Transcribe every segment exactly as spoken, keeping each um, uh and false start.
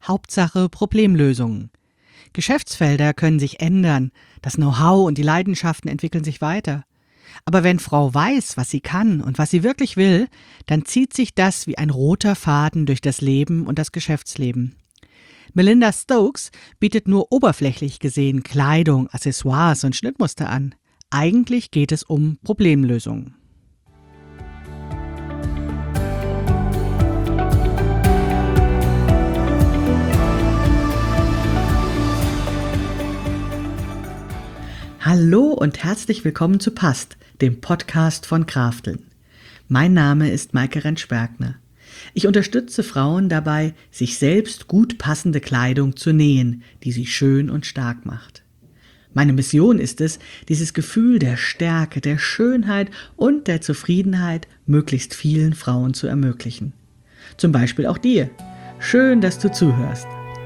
Hauptsache Problemlösungen. Geschäftsfelder können sich ändern, das Know-how und die Leidenschaften entwickeln sich weiter. Aber wenn Frau weiß, was sie kann und was sie wirklich will, dann zieht sich das wie ein roter Faden durch das Leben und das Geschäftsleben. Melinda Stokes bietet nur oberflächlich gesehen Kleidung, Accessoires und Schnittmuster an. Eigentlich geht es um Problemlösungen. Hallo und herzlich willkommen zu Passt, dem Podcast von Krafteln. Mein Name ist Maike Rentsch-Bergner. Ich unterstütze Frauen dabei, sich selbst gut passende Kleidung zu nähen, die sie schön und stark macht. Meine Mission ist es, dieses Gefühl der Stärke, der Schönheit und der Zufriedenheit möglichst vielen Frauen zu ermöglichen. Zum Beispiel auch dir. Schön, dass du zuhörst.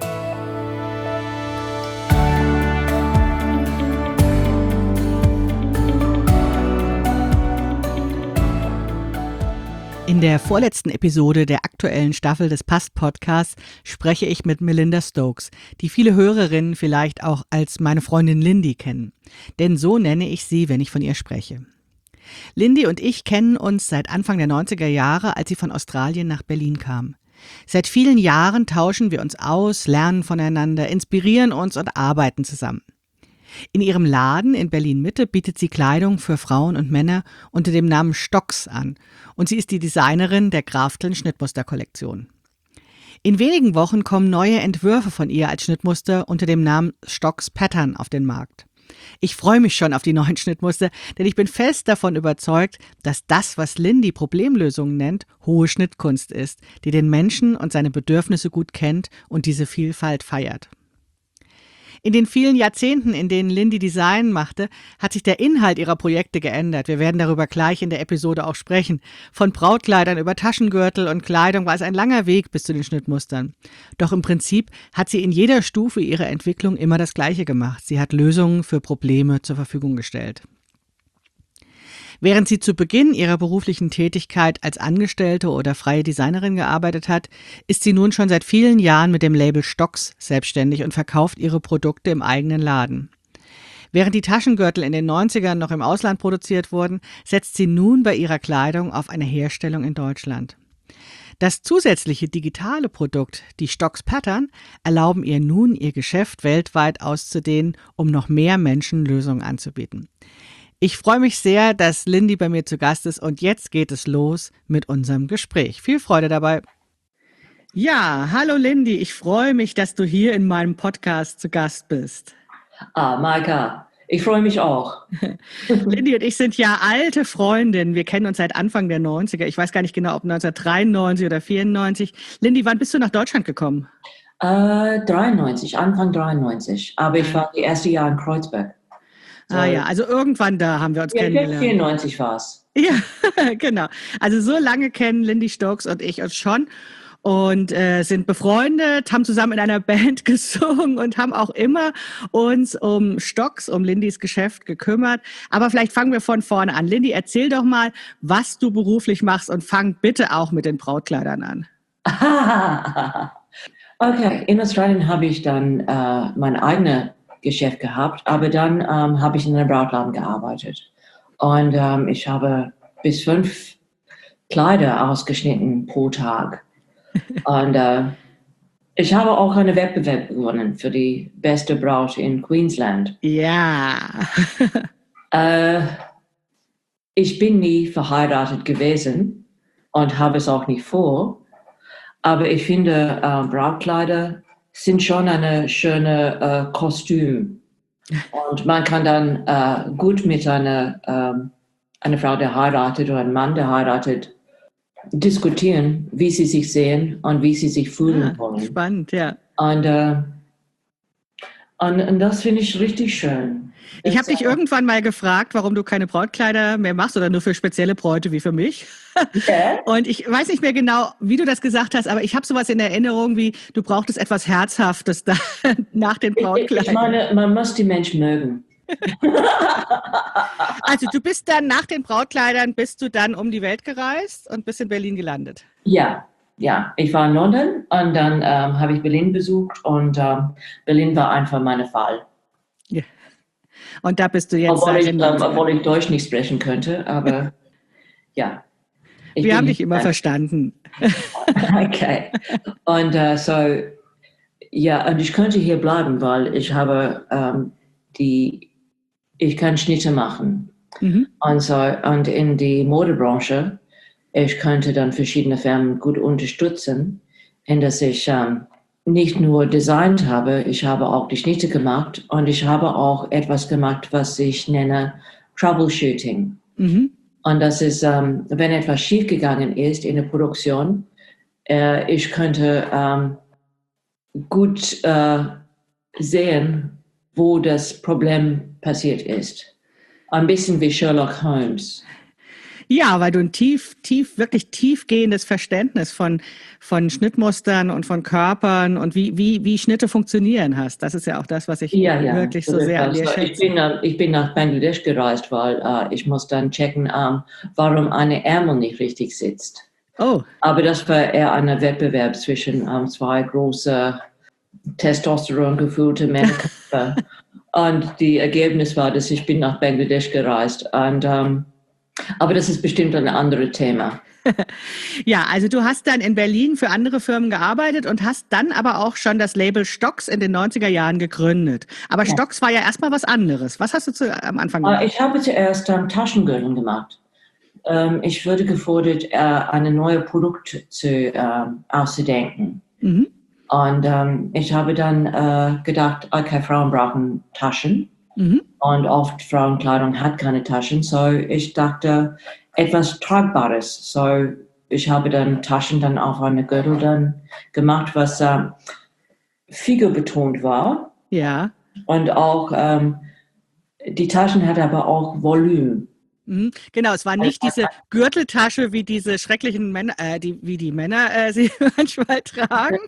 In der vorletzten Episode der aktuellen Staffel des Passt-Podcasts spreche ich mit Melinda Stokes, die viele Hörerinnen vielleicht auch als meine Freundin Lindy kennen. Denn so nenne ich sie, wenn ich von ihr spreche. Lindy und ich kennen uns seit Anfang der neunziger Jahre, als sie von Australien nach Berlin kam. Seit vielen Jahren tauschen wir uns aus, lernen voneinander, inspirieren uns und arbeiten zusammen. In ihrem Laden in Berlin-Mitte bietet sie Kleidung für Frauen und Männer unter dem Namen Stokes an und sie ist die Designerin der Krafteln Schnittmuster-Kollektion. In wenigen Wochen kommen neue Entwürfe von ihr als Schnittmuster unter dem Namen Stokes Pattern auf den Markt. Ich freue mich schon auf die neuen Schnittmuster, denn ich bin fest davon überzeugt, dass das, was Lindy Problemlösungen nennt, hohe Schnittkunst ist, die den Menschen und seine Bedürfnisse gut kennt und diese Vielfalt feiert. In den vielen Jahrzehnten, in denen Lindy Design machte, hat sich der Inhalt ihrer Projekte geändert. Wir werden darüber gleich in der Episode auch sprechen. Von Brautkleidern über Taschengürtel und Kleidung war es ein langer Weg bis zu den Schnittmustern. Doch im Prinzip hat sie in jeder Stufe ihrer Entwicklung immer das Gleiche gemacht. Sie hat Lösungen für Probleme zur Verfügung gestellt. Während sie zu Beginn ihrer beruflichen Tätigkeit als Angestellte oder freie Designerin gearbeitet hat, ist sie nun schon seit vielen Jahren mit dem Label Stokes selbstständig und verkauft ihre Produkte im eigenen Laden. Während die Taschengürtel in den neunzigern noch im Ausland produziert wurden, setzt sie nun bei ihrer Kleidung auf eine Herstellung in Deutschland. Das zusätzliche digitale Produkt, die Stokes Pattern, erlauben ihr nun, ihr Geschäft weltweit auszudehnen, um noch mehr Menschen Lösungen anzubieten. Ich freue mich sehr, dass Lindy bei mir zu Gast ist und jetzt geht es los mit unserem Gespräch. Viel Freude dabei. Ja, hallo Lindy, ich freue mich, dass du hier in meinem Podcast zu Gast bist. Ah, Maika, ich freue mich auch. Lindy und ich sind ja alte Freundinnen. Wir kennen uns seit Anfang der neunziger. Ich weiß gar nicht genau, ob neunzehnhundertdreiundneunzig oder vierundneunzig. Lindy, wann bist du nach Deutschland gekommen? Äh, dreiundneunzig, Anfang dreiundneunzig. Aber ich war die erste Jahr in Kreuzberg. So. Ah ja, also irgendwann da haben wir uns ja, kennengelernt. vierundneunzig war es. Ja, genau. Also so lange kennen Lindy Stokes und ich uns schon und äh, sind befreundet, haben zusammen in einer Band gesungen und haben auch immer uns um Stokes, um Lindys Geschäft gekümmert. Aber vielleicht fangen wir von vorne an. Lindy, erzähl doch mal, was du beruflich machst und fang bitte auch mit den Brautkleidern an. Okay, in Australien habe ich dann äh, meine eigene Geschäft gehabt, aber dann ähm, habe ich in einem Brautladen gearbeitet und ähm, ich habe bis fünf Kleider ausgeschnitten pro Tag und äh, ich habe auch einen Wettbewerb gewonnen für die beste Braut in Queensland. Ja. äh, ich bin nie verheiratet gewesen und habe es auch nicht vor, aber ich finde äh, Brautkleider sind schon eine schöne äh, Kostüm. Und man kann dann äh, gut mit einer, ähm, einer Frau, der heiratet oder einem Mann, der heiratet, diskutieren, wie sie sich sehen und wie sie sich fühlen ah, wollen. Spannend, ja. Und, äh, und, und das finde ich richtig schön. Ich habe dich irgendwann mal gefragt, warum du keine Brautkleider mehr machst oder nur für spezielle Bräute wie für mich. Yeah. Und ich weiß nicht mehr genau, wie du das gesagt hast, aber ich habe sowas in Erinnerung, wie du brauchtest etwas Herzhaftes da, nach den Brautkleidern. Ich meine, man muss die Menschen mögen. Also du bist dann nach den Brautkleidern, bist du dann um die Welt gereist und bist in Berlin gelandet? Ja, ja, ich war in London und dann ähm, habe ich Berlin besucht und ähm, Berlin war einfach mein Fall. Ja. Und da bist du jetzt Obwohl seit ich, den ähm, neunzigern. obwohl ich Deutsch nicht sprechen könnte, aber ja. Ich Wir bin haben hier. dich immer verstanden. Okay. Und äh, so, ja, und ich könnte hier bleiben, weil ich habe ähm, die, ich kann Schnitte machen. Mhm. Und so, und in die Modebranche, ich könnte dann verschiedene Firmen gut unterstützen, in dass ich ähm, nicht nur designt habe, ich habe auch die Schnitte gemacht und ich habe auch etwas gemacht, was ich nenne Troubleshooting. Mhm. Und das ist, ähm, wenn etwas schiefgegangen ist in der Produktion, äh, ich könnte ähm, gut äh, sehen, wo das Problem passiert ist. Ein bisschen wie Sherlock Holmes. Ja, weil du ein tief, tief, wirklich tiefgehendes Verständnis von, von Schnittmustern und von Körpern und wie, wie, wie Schnitte funktionieren hast. Das ist ja auch das, was ich Ja, ja. wirklich so sehr an dir Also ich schätze. bin, äh, ich bin nach Bangladesch gereist, weil äh, ich muss dann checken, ähm, warum eine Ärmel nicht richtig sitzt. Oh, Aber das war eher ein Wettbewerb zwischen ähm, zwei große Testosteron gefühlte Männerköpfe. Und die Ergebnis war, dass ich bin nach Bangladesch gereist. Und, ähm, aber das ist bestimmt ein anderes Thema. ja, also du hast dann in Berlin für andere Firmen gearbeitet und hast dann aber auch schon das Label Stocks in den neunziger Jahren gegründet. Aber Ja. Stocks war ja erstmal was anderes. Was hast du zu, am Anfang Äh, gemacht? Ich habe zuerst ähm, Taschengürtel gemacht. Ähm, ich wurde gefordert, äh, ein neues Produkt zu, ähm, auszudenken. Mhm. Und ähm, ich habe dann äh, gedacht, okay, Frauen brauchen Taschen. Mhm. Und oft Frauenkleidung hat keine Taschen. So ich dachte, etwas Tragbares. So ich habe dann Taschen dann auf eine Gürtel dann gemacht, was äh, figurbetont war. Ja. Und auch ähm, die Taschen hat aber auch Volumen. Mhm. Genau, es war nicht diese Gürteltasche, wie diese schrecklichen Männer, äh, die, wie die Männer äh, sie manchmal tragen,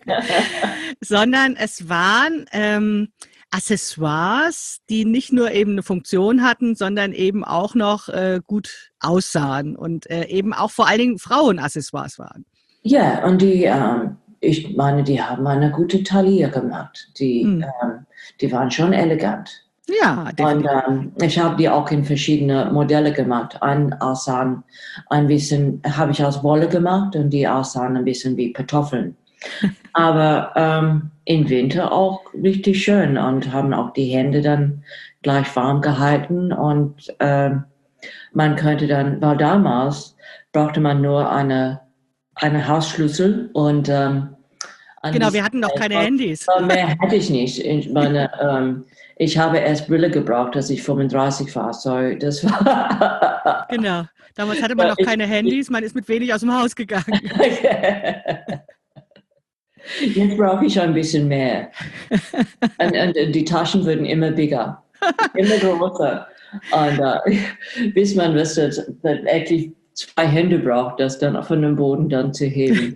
sondern es waren ähm, Accessoires, die nicht nur eben eine Funktion hatten, sondern eben auch noch äh, gut aussahen und äh, eben auch vor allen Dingen Frauenaccessoires waren. Ja, und die, ähm, ich meine, die haben eine gute Taille gemacht. Die, Mhm. ähm, die waren schon elegant. Ja, Und definitiv. ähm, ich habe die auch in verschiedene Modelle gemacht. Ein aussahen ein bisschen, habe ich aus Wolle gemacht und die aussahen ein bisschen wie Kartoffeln. Aber ähm, im Winter auch richtig schön und haben auch die Hände dann gleich warm gehalten. Und ähm, man könnte dann, weil damals brauchte man nur eine, eine Hausschlüssel und ähm, ein Genau, wir bisschen hatten noch Geld. keine Handys. Weil mehr hatte ich nicht. Ich meine, ähm, ich habe erst Brille gebraucht, als ich fünfunddreißig war. So, das war. Genau. Damals hatte man noch ich, keine Handys, man ist mit wenig aus dem Haus gegangen. Jetzt brauche ich ein bisschen mehr. Und, und, und die Taschen wurden immer bigger, immer größer. Und äh, bis man wusste, dass man eigentlich zwei Hände braucht, das dann von dem Boden dann zu heben.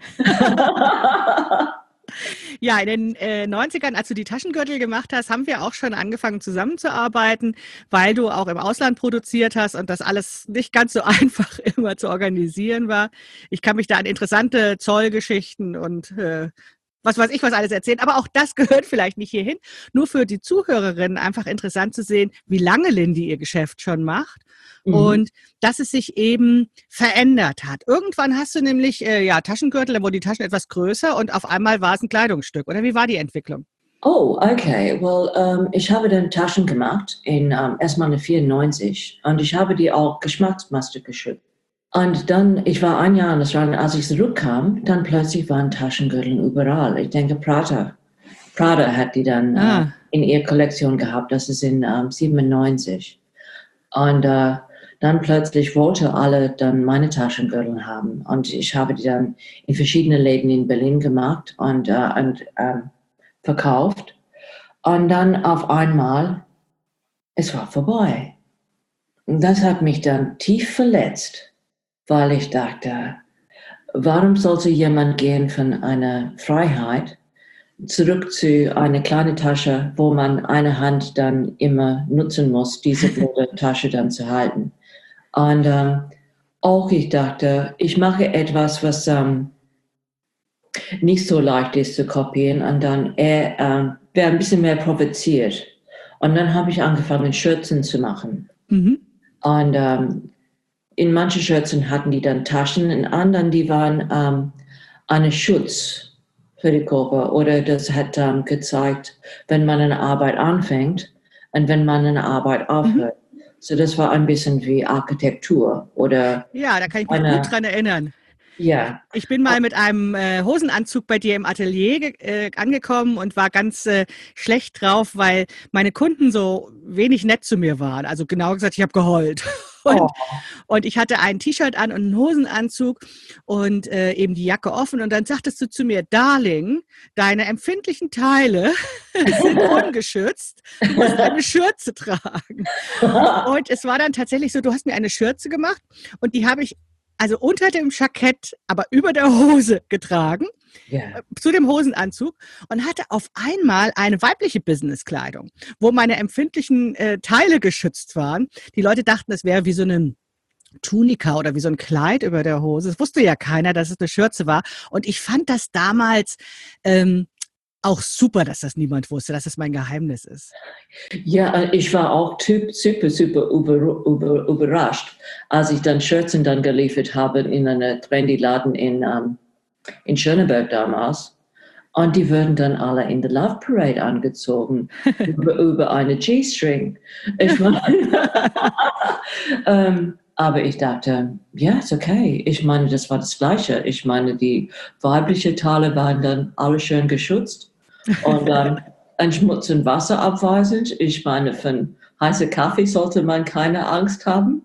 Ja, in den äh, neunzigern, als du die Taschengürtel gemacht hast, haben wir auch schon angefangen zusammenzuarbeiten, weil du auch im Ausland produziert hast und das alles nicht ganz so einfach immer zu organisieren war. Ich kann mich da an interessante Zollgeschichten und äh, was weiß ich, was alles erzählen. Aber auch das gehört vielleicht nicht hierhin. Nur für die Zuhörerinnen einfach interessant zu sehen, wie lange Lindy ihr Geschäft schon macht. Mhm. Und dass es sich eben verändert hat. Irgendwann hast du nämlich äh, ja, Taschengürtel, da wurden die Taschen etwas größer und auf einmal war es ein Kleidungsstück. Oder wie war die Entwicklung? Oh, okay. Well, ähm, ich habe dann Taschen gemacht in ähm, erstmal vierundneunzig und ich habe die auch Geschmacksmuster geschrieben. Und dann, ich war ein Jahr in Australien, als ich zurückkam, dann plötzlich waren Taschengürtel überall. Ich denke, Prada. Prada hat die dann Ah. äh, in ihrer Kollektion gehabt, das ist in ähm, siebenundneunzig. Und äh, dann plötzlich wollte alle dann meine Taschengürtel haben. Und ich habe die dann in verschiedene Läden in Berlin gemacht und, äh, und äh, verkauft. Und dann auf einmal, es war vorbei. Und das hat mich dann tief verletzt, weil ich dachte, warum sollte jemand gehen von einer Freiheit zurück zu einer kleinen Tasche, wo man eine Hand dann immer nutzen muss, diese blöde Tasche dann zu halten. Und ähm, auch ich dachte, ich mache etwas, was ähm, nicht so leicht ist zu kopieren. Und dann er ähm, wäre ein bisschen mehr provoziert. Und dann habe ich angefangen, Schürzen zu machen. Mhm. Und ähm, in manchen Schürzen hatten die dann Taschen, in anderen, die waren ähm, eine Schutz für die Körper. Oder das hat ähm, gezeigt, wenn man eine Arbeit anfängt und wenn man eine Arbeit aufhört. Mhm. So, das war ein bisschen wie Architektur oder. Ja, da kann ich mich eine, gut dran erinnern. Ja. Ich bin mal mit einem äh, Hosenanzug bei dir im Atelier äh, angekommen und war ganz äh, schlecht drauf, weil meine Kunden so wenig nett zu mir waren. Also genau gesagt, ich habe geheult. Und, oh. und ich hatte ein T-Shirt an und einen Hosenanzug und äh, eben die Jacke offen. Und dann sagtest du zu mir, Darling, deine empfindlichen Teile sind ungeschützt. Du musst eine Schürze tragen. Und es war dann tatsächlich so, du hast mir eine Schürze gemacht und die habe ich also unter dem Jackett, aber über der Hose getragen, yeah. zu dem Hosenanzug und hatte auf einmal eine weibliche Businesskleidung, wo meine empfindlichen äh, Teile geschützt waren. Die Leute dachten, es wäre wie so eine Tunika oder wie so ein Kleid über der Hose. Das wusste ja keiner, dass es eine Schürze war. Und ich fand das damals ähm, auch super, dass das niemand wusste, dass das mein Geheimnis ist. Ja, ich war auch typ, super, super über, über, überrascht, als ich dann Schürzen dann geliefert habe in einem Trendy-Laden in, um, in Schöneberg damals. Und die wurden dann alle in der Love Parade angezogen, über, über eine G-String. Ich meine, ähm, aber ich dachte, ja, ist okay. Ich meine, das war das Gleiche. Ich meine, die weiblichen Teile waren dann alle schön geschützt. Und dann ein Schmutz und Wasser abweisend. Ich meine, von heißer Kaffee sollte man keine Angst haben.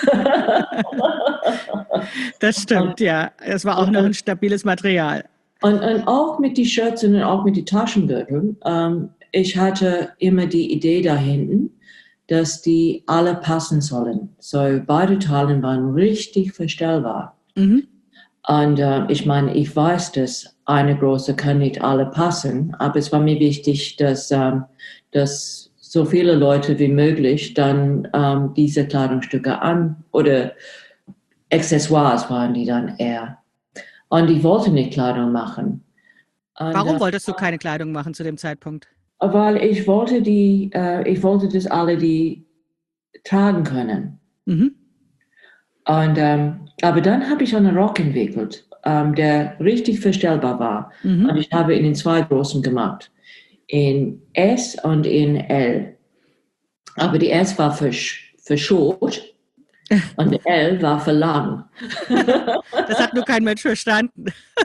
Das stimmt, und, ja. Das war auch noch ein stabiles Material. Und, und auch mit den Schürzen und auch mit den Taschengürteln. Ähm, ich hatte immer die Idee da hinten, dass die alle passen sollen. So beide Teile waren richtig verstellbar. Mhm. Und äh, ich meine, ich weiß, dass eine große kann nicht alle passen, aber es war mir wichtig, dass, ähm, dass so viele Leute wie möglich dann ähm, diese Kleidungsstücke an oder Accessoires waren die dann eher. Und ich wollte nicht Kleidung machen. Und, Warum äh, wolltest du keine Kleidung machen zu dem Zeitpunkt? Weil ich wollte die, äh, ich wollte, dass alle die tragen können. Mhm. Und, ähm, aber dann habe ich einen Rock entwickelt, ähm, der richtig verstellbar war. Mhm. Und ich habe ihn in zwei Größen gemacht, in S und in L. Aber die S war für, für short und die L war für lang. Das hat nur kein Mensch verstanden.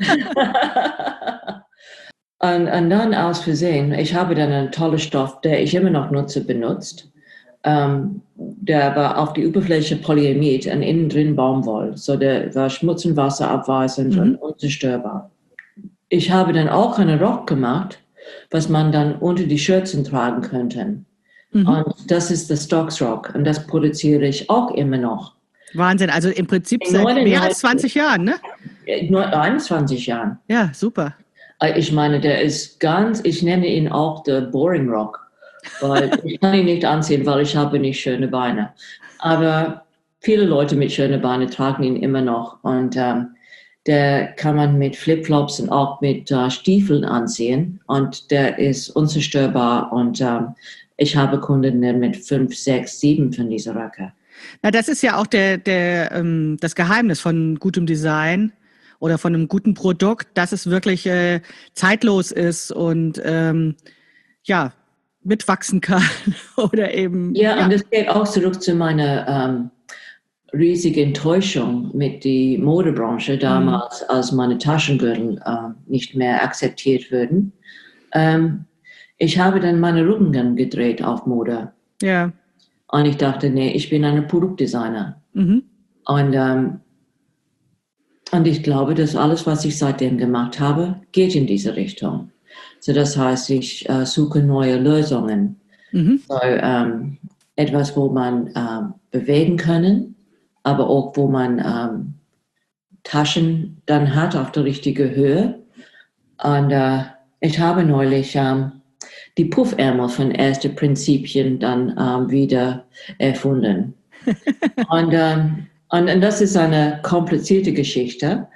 und, und dann aus Versehen, ich habe dann einen tollen Stoff, der ich immer noch nutze, benutzt. Um, der war auf die Oberfläche Polyamid und innen drin Baumwolle. So der war Schmutz und Wasser abweisend mhm. und unzerstörbar. Ich habe dann auch einen Rock gemacht, was man dann unter die Schürzen tragen könnte. Mhm. Und das ist der Stocks Rock und das produziere ich auch immer noch. Wahnsinn, also im Prinzip seit mehr als zwanzig Jahren, ne? Nur einundzwanzig Jahren. Ja, super. Ich meine, der ist ganz, ich nenne ihn auch der Boring Rock. Weil ich kann ihn nicht anziehen, weil ich habe nicht schöne Beine. Aber viele Leute mit schönen Beinen tragen ihn immer noch. Und ähm, der kann man mit Flipflops und auch mit äh, Stiefeln anziehen. Und der ist unzerstörbar. Und ähm, ich habe Kunden mit fünf, sechs, sieben von dieser Röcke. Na, das ist ja auch der, der, ähm, das Geheimnis von gutem Design oder von einem guten Produkt, dass es wirklich äh, zeitlos ist und ähm, ja, mitwachsen kann oder eben. Ja, ja, und das geht auch zurück zu meiner ähm, riesigen Enttäuschung mit der Modebranche damals, mhm. als meine Taschengürtel äh, nicht mehr akzeptiert wurden. Ähm, ich habe dann meine Rücken gedreht auf Mode. Ja. Und ich dachte, nee, ich bin eine Produktdesigner. Mhm. Und, ähm, und ich glaube, dass alles, was ich seitdem gemacht habe, geht in diese Richtung. So, das heißt, ich äh, suche neue Lösungen. Mhm. So, ähm, etwas, wo man ähm, bewegen können, aber auch, wo man ähm, Taschen dann hat auf der richtigen Höhe. Und äh, ich habe neulich ähm, die Puffärmel von Erste Prinzipien dann ähm, wieder erfunden. und, ähm, und, und das ist eine komplizierte Geschichte.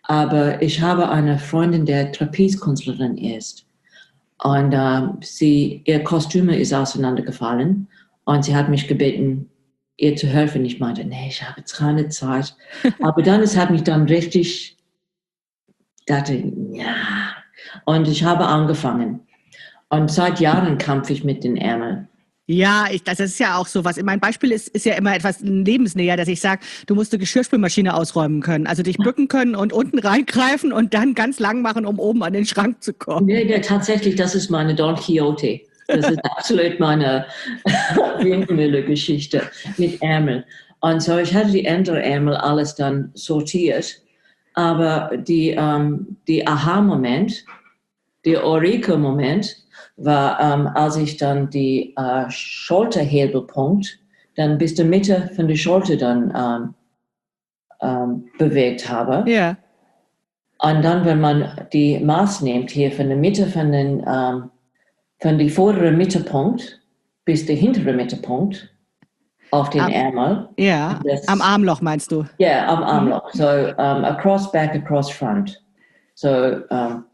Aber ich habe eine Freundin, der Trapezkünstlerin ist. Und ähm, sie, ihr Kostüm ist auseinandergefallen. Und sie hat mich gebeten, ihr zu helfen. Ich meinte, nee, ich habe jetzt keine Zeit. Aber dann, es hat mich dann richtig, dachte, ja. Und ich habe angefangen. Und seit Jahren kämpfe ich mit den Ärmeln. Ja, ich, das ist ja auch so was. Mein Beispiel ist, ist ja immer etwas lebensnäher, dass ich sage, du musst die Geschirrspülmaschine ausräumen können. Also dich bücken können und unten reingreifen und dann ganz lang machen, um oben an den Schrank zu kommen. Nee, nee, tatsächlich, das ist meine Don Quixote. Das ist absolut meine Windmühle-Geschichte mit Ärmeln. Und so, ich hatte die andere Ärmel alles dann sortiert. Aber die, ähm, die Aha-Moment, der Eureka-Moment war, ähm, als ich dann die äh, Schulterhebelpunkt dann bis zur Mitte von der Schulter dann ähm, ähm, bewegt habe. Ja. Und dann, wenn man die Maß nimmt, hier von der Mitte von den, ähm, von die vordere Mittelpunkt bis der hintere Mittelpunkt auf den Am, Ärmel. ja, das, am Armloch meinst du? Ja, yeah, am Armloch. Mhm. So, um, across back, across front. So, um,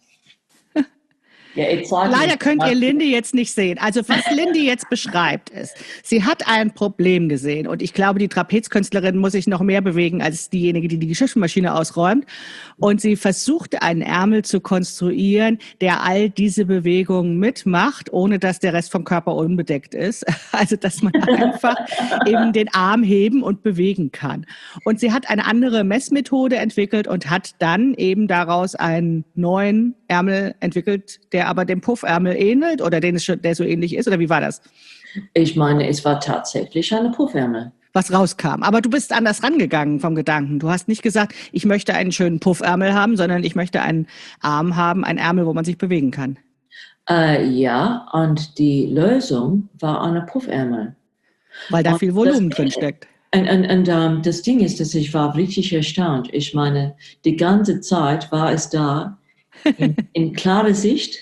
ja, leider könnt ihr Lindy jetzt nicht sehen. Also was Lindy jetzt beschreibt ist, sie hat ein Problem gesehen und ich glaube, die Trapezkünstlerin muss sich noch mehr bewegen als diejenige, die die Geschirrspülmaschine ausräumt. Und sie versuchte einen Ärmel zu konstruieren, der all diese Bewegungen mitmacht, ohne dass der Rest vom Körper unbedeckt ist. Also dass man einfach eben den Arm heben und bewegen kann. Und sie hat eine andere Messmethode entwickelt und hat dann eben daraus einen neuen Ärmel entwickelt, der aber dem Puffärmel ähnelt oder den es schon, der so ähnlich ist? Oder wie war das? Ich meine, es war tatsächlich eine Puffärmel. Was rauskam. Aber du bist anders rangegangen vom Gedanken. Du hast nicht gesagt, ich möchte einen schönen Puffärmel haben, sondern ich möchte einen Arm haben, einen Ärmel, wo man sich bewegen kann. Äh, ja, und die Lösung war eine Puffärmel. Weil da und viel Volumen drin steckt. Und, und, und um, das Ding ist, dass ich war richtig erstaunt. Ich meine, die ganze Zeit war es da in, in klarer Sicht.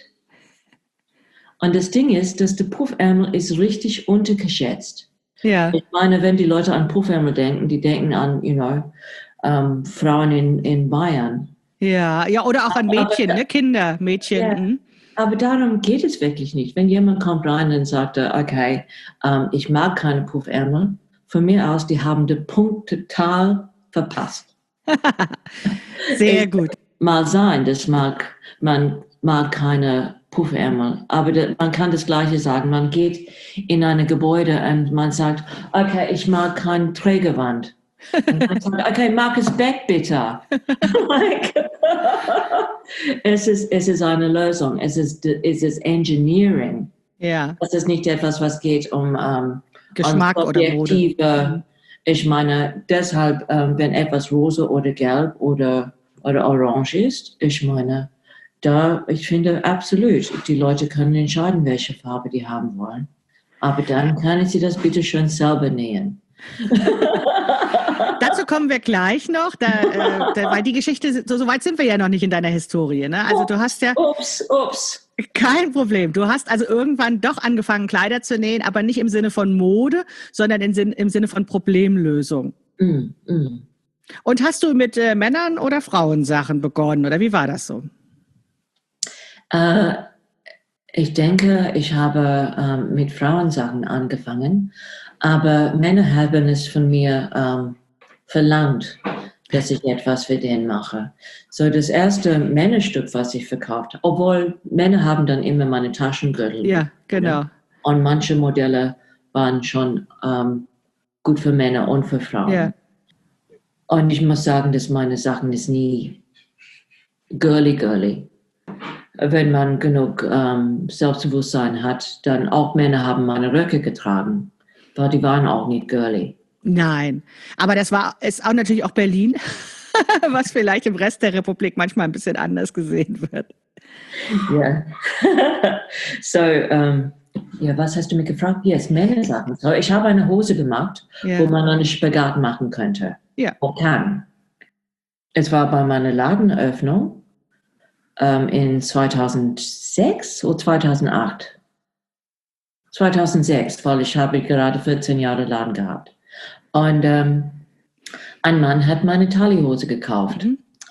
Und das Ding ist, dass der Puffärmel ist richtig untergeschätzt. Ja. Ich meine, wenn die Leute an Puffärmel denken, die denken an, you know, um, Frauen in, in Bayern. Ja, ja, oder auch an Mädchen, aber, ne? Kinder, Mädchen. Ja, mhm. Aber darum geht es wirklich nicht. Wenn jemand kommt rein und sagt, okay, um, ich mag keine Puffärmel, von mir aus, die haben den Punkt total verpasst. Sehr es gut. Mal sein, das mag, man mag keine Puffärmel, aber de, man kann das Gleiche sagen. Man geht in ein Gebäude und man sagt, okay, ich mag keine Trägerwand. Und man sagt, okay, mag es weg, bitte. es, ist, es ist eine Lösung. Es ist, es ist Engineering. Ja. Es ist nicht etwas, was geht um um Geschmack oder Mode. Ich meine, deshalb, ähm, wenn etwas rosa oder gelb oder, oder orange ist, ich meine, da, ich finde absolut, die Leute können entscheiden, welche Farbe die haben wollen. Aber dann können sie das bitte schön selber nähen. Dazu kommen wir gleich noch, da, äh, da, weil die Geschichte, so, so weit sind wir ja noch nicht in deiner Historie. Ne? Also du hast ja... Ups, ups. Kein Problem. Du hast also irgendwann doch angefangen, Kleider zu nähen, aber nicht im Sinne von Mode, sondern im, Sinn, im Sinne von Problemlösung. Mm, mm. Und hast du mit äh, Männern oder Frauensachen begonnen, oder wie war das so? Äh, ich denke, ich habe ähm, mit Frauensachen angefangen, aber Männer haben es von mir ähm, verlangt, dass ich etwas für den mache. So das erste Männerstück, was ich verkauft habe, obwohl Männer haben dann immer meine Taschengürtel. Ja, genau. Ne? Und manche Modelle waren schon ähm, gut für Männer und für Frauen. Ja. Und ich muss sagen, dass meine Sachen ist nie girly girly. Wenn man genug ähm, Selbstbewusstsein hat, dann auch Männer haben meine Röcke getragen, weil die waren auch nicht girly. Nein, aber das war ist auch natürlich auch Berlin, was vielleicht im Rest der Republik manchmal ein bisschen anders gesehen wird. Ja. So, ähm, ja, was hast du mich gefragt? Yes, Männersachen. So, ich habe eine Hose gemacht, ja. wo man einen Spagat machen könnte. Ja. Oder kann. Es war bei meiner Ladeneröffnung ähm, in zweitausendsechs oder zweitausendacht. zweitausendsechs, weil ich habe gerade vierzehn Jahre Laden gehabt. Und ähm, ein Mann hat meine Tallihose gekauft. Mhm.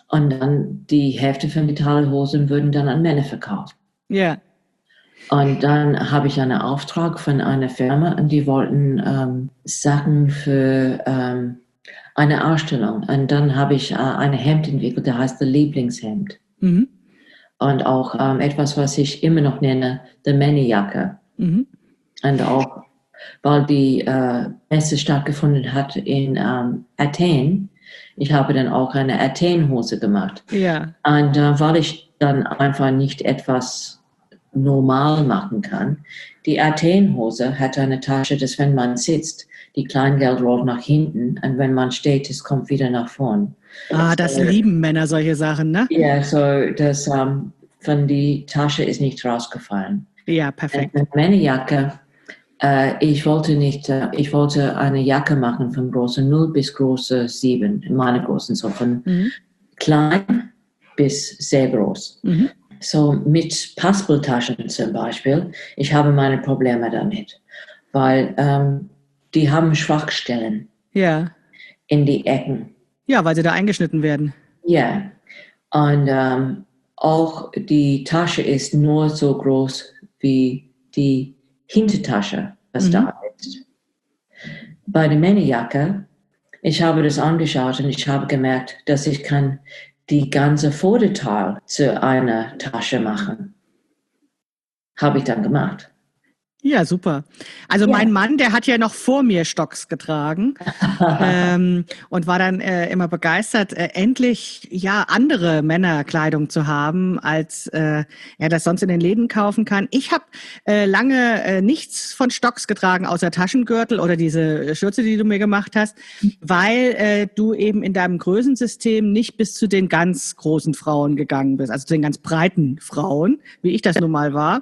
Und dann die Hälfte von den Talerhosen wurden dann an Männer verkauft. Ja. Und dann habe ich einen Auftrag von einer Firma und die wollten ähm, Sachen für ähm, eine Ausstellung. Und dann habe ich äh, ein Hemd entwickelt, der heißt das Lieblingshemd. Mhm. Und auch ähm, etwas, was ich immer noch nenne, die Männerjacke. Mhm. Und auch, weil die äh, Messe stattgefunden hat in ähm, Athen, ich habe dann auch eine Athen-Hose gemacht. Ja. Und äh, weil ich dann einfach nicht etwas normal machen kann. Die Athen-Hose hat eine Tasche, dass wenn man sitzt, die Kleingeld rollt nach hinten und wenn man steht, es kommt wieder nach vorn. Ah, das so, lieben Männer, solche Sachen, ne? Ja, so das um, von die Tasche ist nicht rausgefallen. Ja, perfekt. Und meine Jacke, äh, ich wollte nicht, äh, ich wollte eine Jacke machen von Größe null bis Größe sieben, meine Größen, so von mhm. klein bis sehr groß. Mhm. So mit Passporttaschen zum Beispiel, ich habe meine Probleme damit, weil ähm, die haben Schwachstellen ja. in die Ecken. Ja, weil sie da eingeschnitten werden. Ja, und ähm, auch die Tasche ist nur so groß wie die Hintertasche, was mhm. da ist. Bei der Männerjacke, ich habe das angeschaut und ich habe gemerkt, dass ich kann die ganze Vorderteil zu einer Tasche machen. Habe ich dann gemacht. Ja, super. Also ja. Mein Mann, der hat ja noch vor mir Stocks getragen ähm, und war dann äh, immer begeistert, äh, endlich ja andere Männerkleidung zu haben, als äh, er das sonst in den Läden kaufen kann. Ich habe äh, lange äh, nichts von Stocks getragen, außer Taschengürtel oder diese Schürze, die du mir gemacht hast, weil äh, du eben in deinem Größensystem nicht bis zu den ganz großen Frauen gegangen bist, also zu den ganz breiten Frauen, wie ich das nun mal war.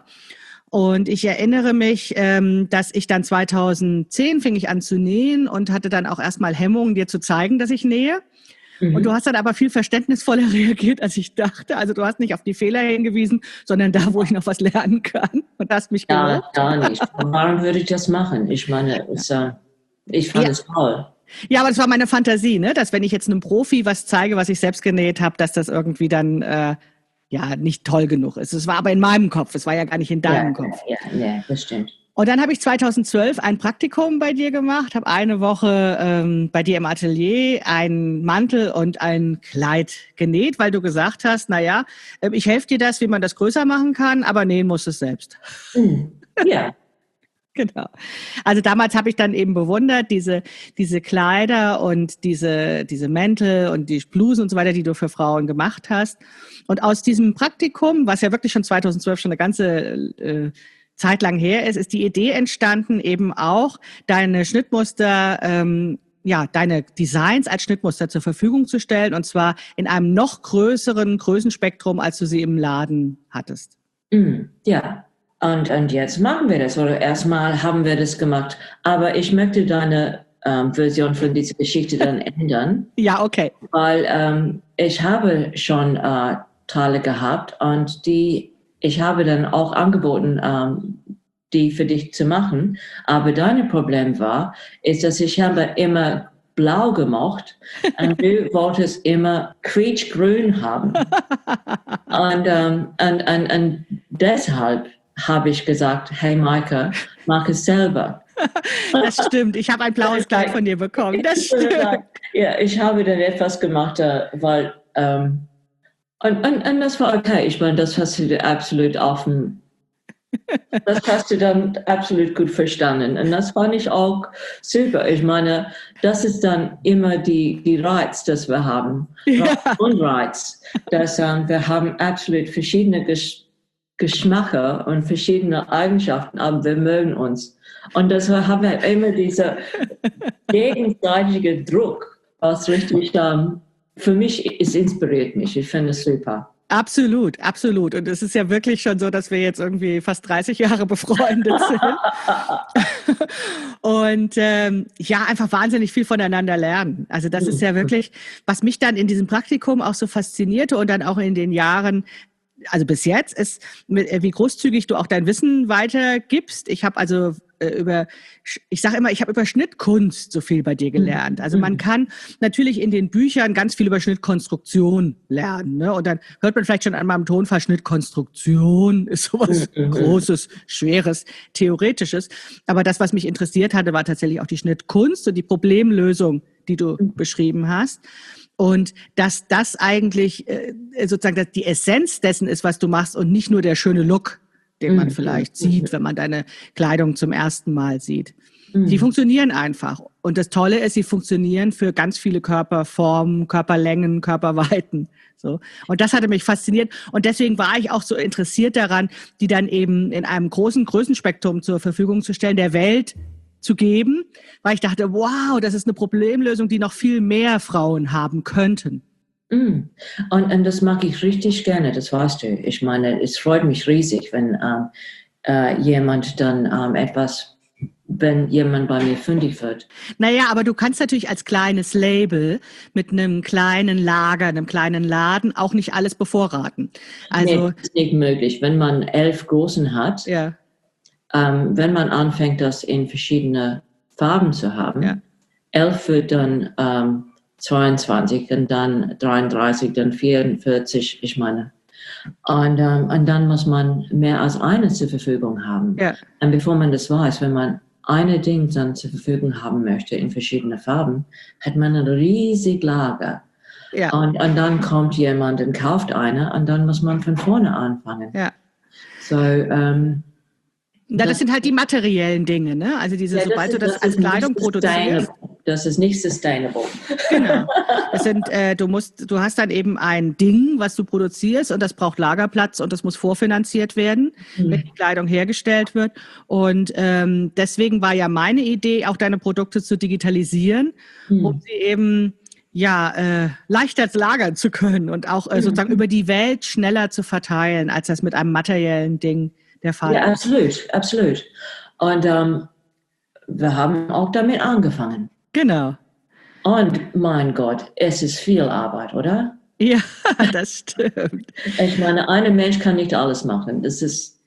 Und ich erinnere mich, ähm, dass ich dann zweitausendzehn fing ich an zu nähen und hatte dann auch erstmal Hemmungen, dir zu zeigen, dass ich nähe. Mhm. Und du hast dann aber viel verständnisvoller reagiert, als ich dachte. Also du hast nicht auf die Fehler hingewiesen, sondern da, wo ich noch was lernen kann. Und hast mich ja, gelobt. Gar nicht. Warum würde ich das machen? Ich meine, es, äh, ich fand ja. es toll. Ja, aber das war meine Fantasie, ne? Dass wenn ich jetzt einem Profi was zeige, was ich selbst genäht habe, dass das irgendwie dann... Äh, ja, nicht toll genug ist. Es war aber in meinem Kopf, es war ja gar nicht in deinem ja, Kopf. Ja, ja, das stimmt. Und dann habe ich zweitausendzwölf ein Praktikum bei dir gemacht, habe eine Woche ähm, bei dir im Atelier einen Mantel und ein Kleid genäht, weil du gesagt hast, na ja, ich helfe dir das, wie man das größer machen kann, aber nähen musst du es selbst. Mhm. Ja. Genau. Also damals habe ich dann eben bewundert, diese, diese Kleider und diese, diese Mäntel und die Blusen und so weiter, die du für Frauen gemacht hast. Und aus diesem Praktikum, was ja wirklich schon zweitausendzwölf schon eine ganze äh, Zeit lang her ist, ist die Idee entstanden, eben auch deine Schnittmuster, ähm, ja, deine Designs als Schnittmuster zur Verfügung zu stellen, und zwar in einem noch größeren Größenspektrum, als du sie im Laden hattest. Mm, ja. Und, und jetzt machen wir das, oder erstmal haben wir das gemacht. Aber ich möchte deine ähm, Version von dieser Geschichte dann ändern. Ja, okay. Weil ähm, ich habe schon äh, Teile gehabt und die, ich habe dann auch angeboten, ähm, die für dich zu machen. Aber dein Problem war, ist, dass ich habe immer blau gemocht und du wolltest immer quietschgrün haben. und, ähm, und, und, und deshalb habe ich gesagt, hey Maike, mach es selber. Das stimmt, ich habe ein blaues Kleid von dir bekommen, das stimmt. Ja, ich habe dann etwas gemacht, weil, ähm, und, und, und das war okay, ich meine, das hast du absolut offen, das hast du dann absolut gut verstanden und das fand ich auch super. Ich meine, das ist dann immer die, die Reiz, das wir haben, ja. Reiz und Reiz, dass ähm, wir haben absolut verschiedene Gesch- Geschmäcker und verschiedene Eigenschaften, aber wir mögen uns. Und deshalb haben wir immer dieser gegenseitige Druck, was richtig, ähm, für mich, es inspiriert mich. Ich finde es super. Absolut, absolut. Und es ist ja wirklich schon so, dass wir jetzt irgendwie fast dreißig Jahre befreundet sind. Und ähm, ja, einfach wahnsinnig viel voneinander lernen. Also das ist ja wirklich, was mich dann in diesem Praktikum auch so faszinierte und dann auch in den Jahren, also bis jetzt, ist, wie großzügig du auch dein Wissen weitergibst. Ich habe also äh, über, ich sage immer, ich habe über Schnittkunst so viel bei dir gelernt. Also man kann natürlich in den Büchern ganz viel über Schnittkonstruktion lernen. Ne? Und dann hört man vielleicht schon an meinem Tonfall, Schnittkonstruktion ist sowas Großes, Schweres, Theoretisches. Aber das, was mich interessiert hatte, war tatsächlich auch die Schnittkunst und die Problemlösung, die du beschrieben hast. Und dass das eigentlich äh, sozusagen dass die Essenz dessen ist, was du machst und nicht nur der schöne Look, den man vielleicht sieht, wenn man deine Kleidung zum ersten Mal sieht. Die funktionieren einfach. Und das Tolle ist, sie funktionieren für ganz viele Körperformen, Körperlängen, Körperweiten. So. Und das hatte mich fasziniert. Und deswegen war ich auch so interessiert daran, die dann eben in einem großen Größenspektrum zur Verfügung zu stellen, der Welt zu geben, weil ich dachte, wow, das ist eine Problemlösung, die noch viel mehr Frauen haben könnten. Mm. Und, und das mag ich richtig gerne, das weißt du. Ich meine, es freut mich riesig, wenn ähm, äh, jemand dann ähm, etwas, wenn jemand bei mir fündig wird. Naja, aber du kannst natürlich als kleines Label mit einem kleinen Lager, einem kleinen Laden auch nicht alles bevorraten. Also, nee, das ist nicht möglich. Wenn man elf Großen hat, ja. ähm, wenn man anfängt, das in verschiedene Farben zu haben, ja. elf wird dann ähm, zweiundzwanzig und dann dreiunddreißig, dann vierundvierzig, ich meine. Und, ähm, und dann muss man mehr als eine zur Verfügung haben. Ja. Und bevor man das weiß, wenn man eine Ding dann zur Verfügung haben möchte in verschiedene Farben, hat man ein riesiges Lager. Ja. Und, und dann kommt jemand und kauft eine und dann muss man von vorne anfangen. Ja. So, ähm, das, das sind halt die materiellen Dinge, ne? Also diese, ja, sobald ist, du das, das als Kleidung produzierst. Das ist nicht sustainable. Genau. Das sind, äh, du musst, du hast dann eben ein Ding, was du produzierst und das braucht Lagerplatz und das muss vorfinanziert werden, mhm. wenn die Kleidung hergestellt wird. Und ähm, deswegen war ja meine Idee, auch deine Produkte zu digitalisieren, mhm. um sie eben ja äh, leichter lagern zu können und auch äh, sozusagen mhm. über die Welt schneller zu verteilen, als das mit einem materiellen Ding der Fall ist. Ja, absolut, absolut. Und ähm, wir haben auch damit angefangen. Genau. Und mein Gott, es ist viel Arbeit, oder? Ja, das stimmt. Ich meine, ein Mensch kann nicht alles machen. Das ist...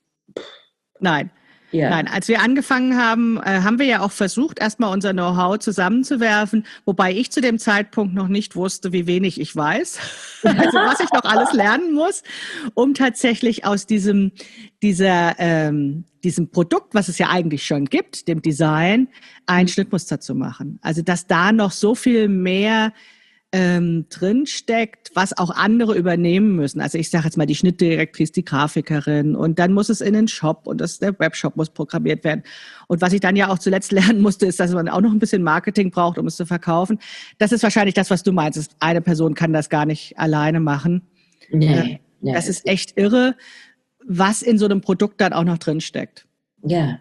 Nein. Yeah. Nein, als wir angefangen haben, äh, haben wir ja auch versucht, erstmal unser Know-how zusammenzuwerfen, wobei ich zu dem Zeitpunkt noch nicht wusste, wie wenig ich weiß, also was ich noch alles lernen muss, um tatsächlich aus diesem, dieser, ähm, diesem Produkt, was es ja eigentlich schon gibt, dem Design, ein Schnittmuster zu machen. Also dass da noch so viel mehr ähm, drinsteckt, was auch andere übernehmen müssen. Also ich sage jetzt mal die Schnittdirektrice, die Grafikerin und dann muss es in den Shop und das, der Webshop muss programmiert werden. Und was ich dann ja auch zuletzt lernen musste, ist, dass man auch noch ein bisschen Marketing braucht, um es zu verkaufen. Das ist wahrscheinlich das, was du meinst. Eine Person kann das gar nicht alleine machen. Nee, nee. Das ist echt irre, was in so einem Produkt dann auch noch drinsteckt. Ja.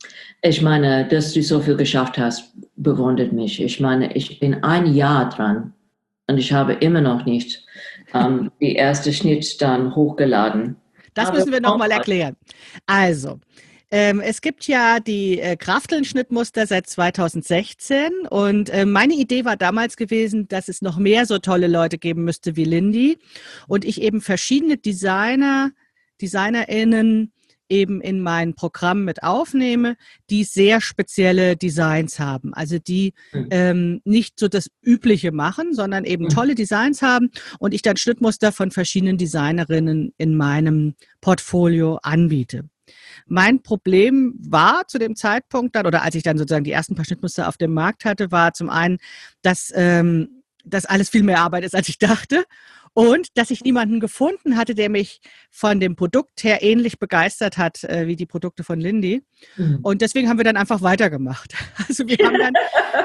Ich meine, dass du so viel geschafft hast, bewundert mich. Ich meine, ich bin ein Jahr dran. Und ich habe immer noch nicht ähm, die erste Schnitt dann hochgeladen. Das müssen wir nochmal erklären. Also, ähm, es gibt ja die äh, Krafteln-Schnittmuster seit zweitausendsechzehn und äh, meine Idee war damals gewesen, dass es noch mehr so tolle Leute geben müsste wie Lindy und ich eben verschiedene Designer, DesignerInnen eben in mein Programm mit aufnehme, die sehr spezielle Designs haben. Also die mhm. ähm, nicht so das Übliche machen, sondern eben mhm. tolle Designs haben und ich dann Schnittmuster von verschiedenen Designerinnen in meinem Portfolio anbiete. Mein Problem war zu dem Zeitpunkt dann, oder als ich dann sozusagen die ersten paar Schnittmuster auf dem Markt hatte, war zum einen, dass ähm, das alles viel mehr Arbeit ist, als ich dachte. Und dass ich niemanden gefunden hatte, der mich von dem Produkt her ähnlich begeistert hat, äh, wie die Produkte von Lindy. Mhm. Und deswegen haben wir dann einfach weitergemacht. Also wir haben dann,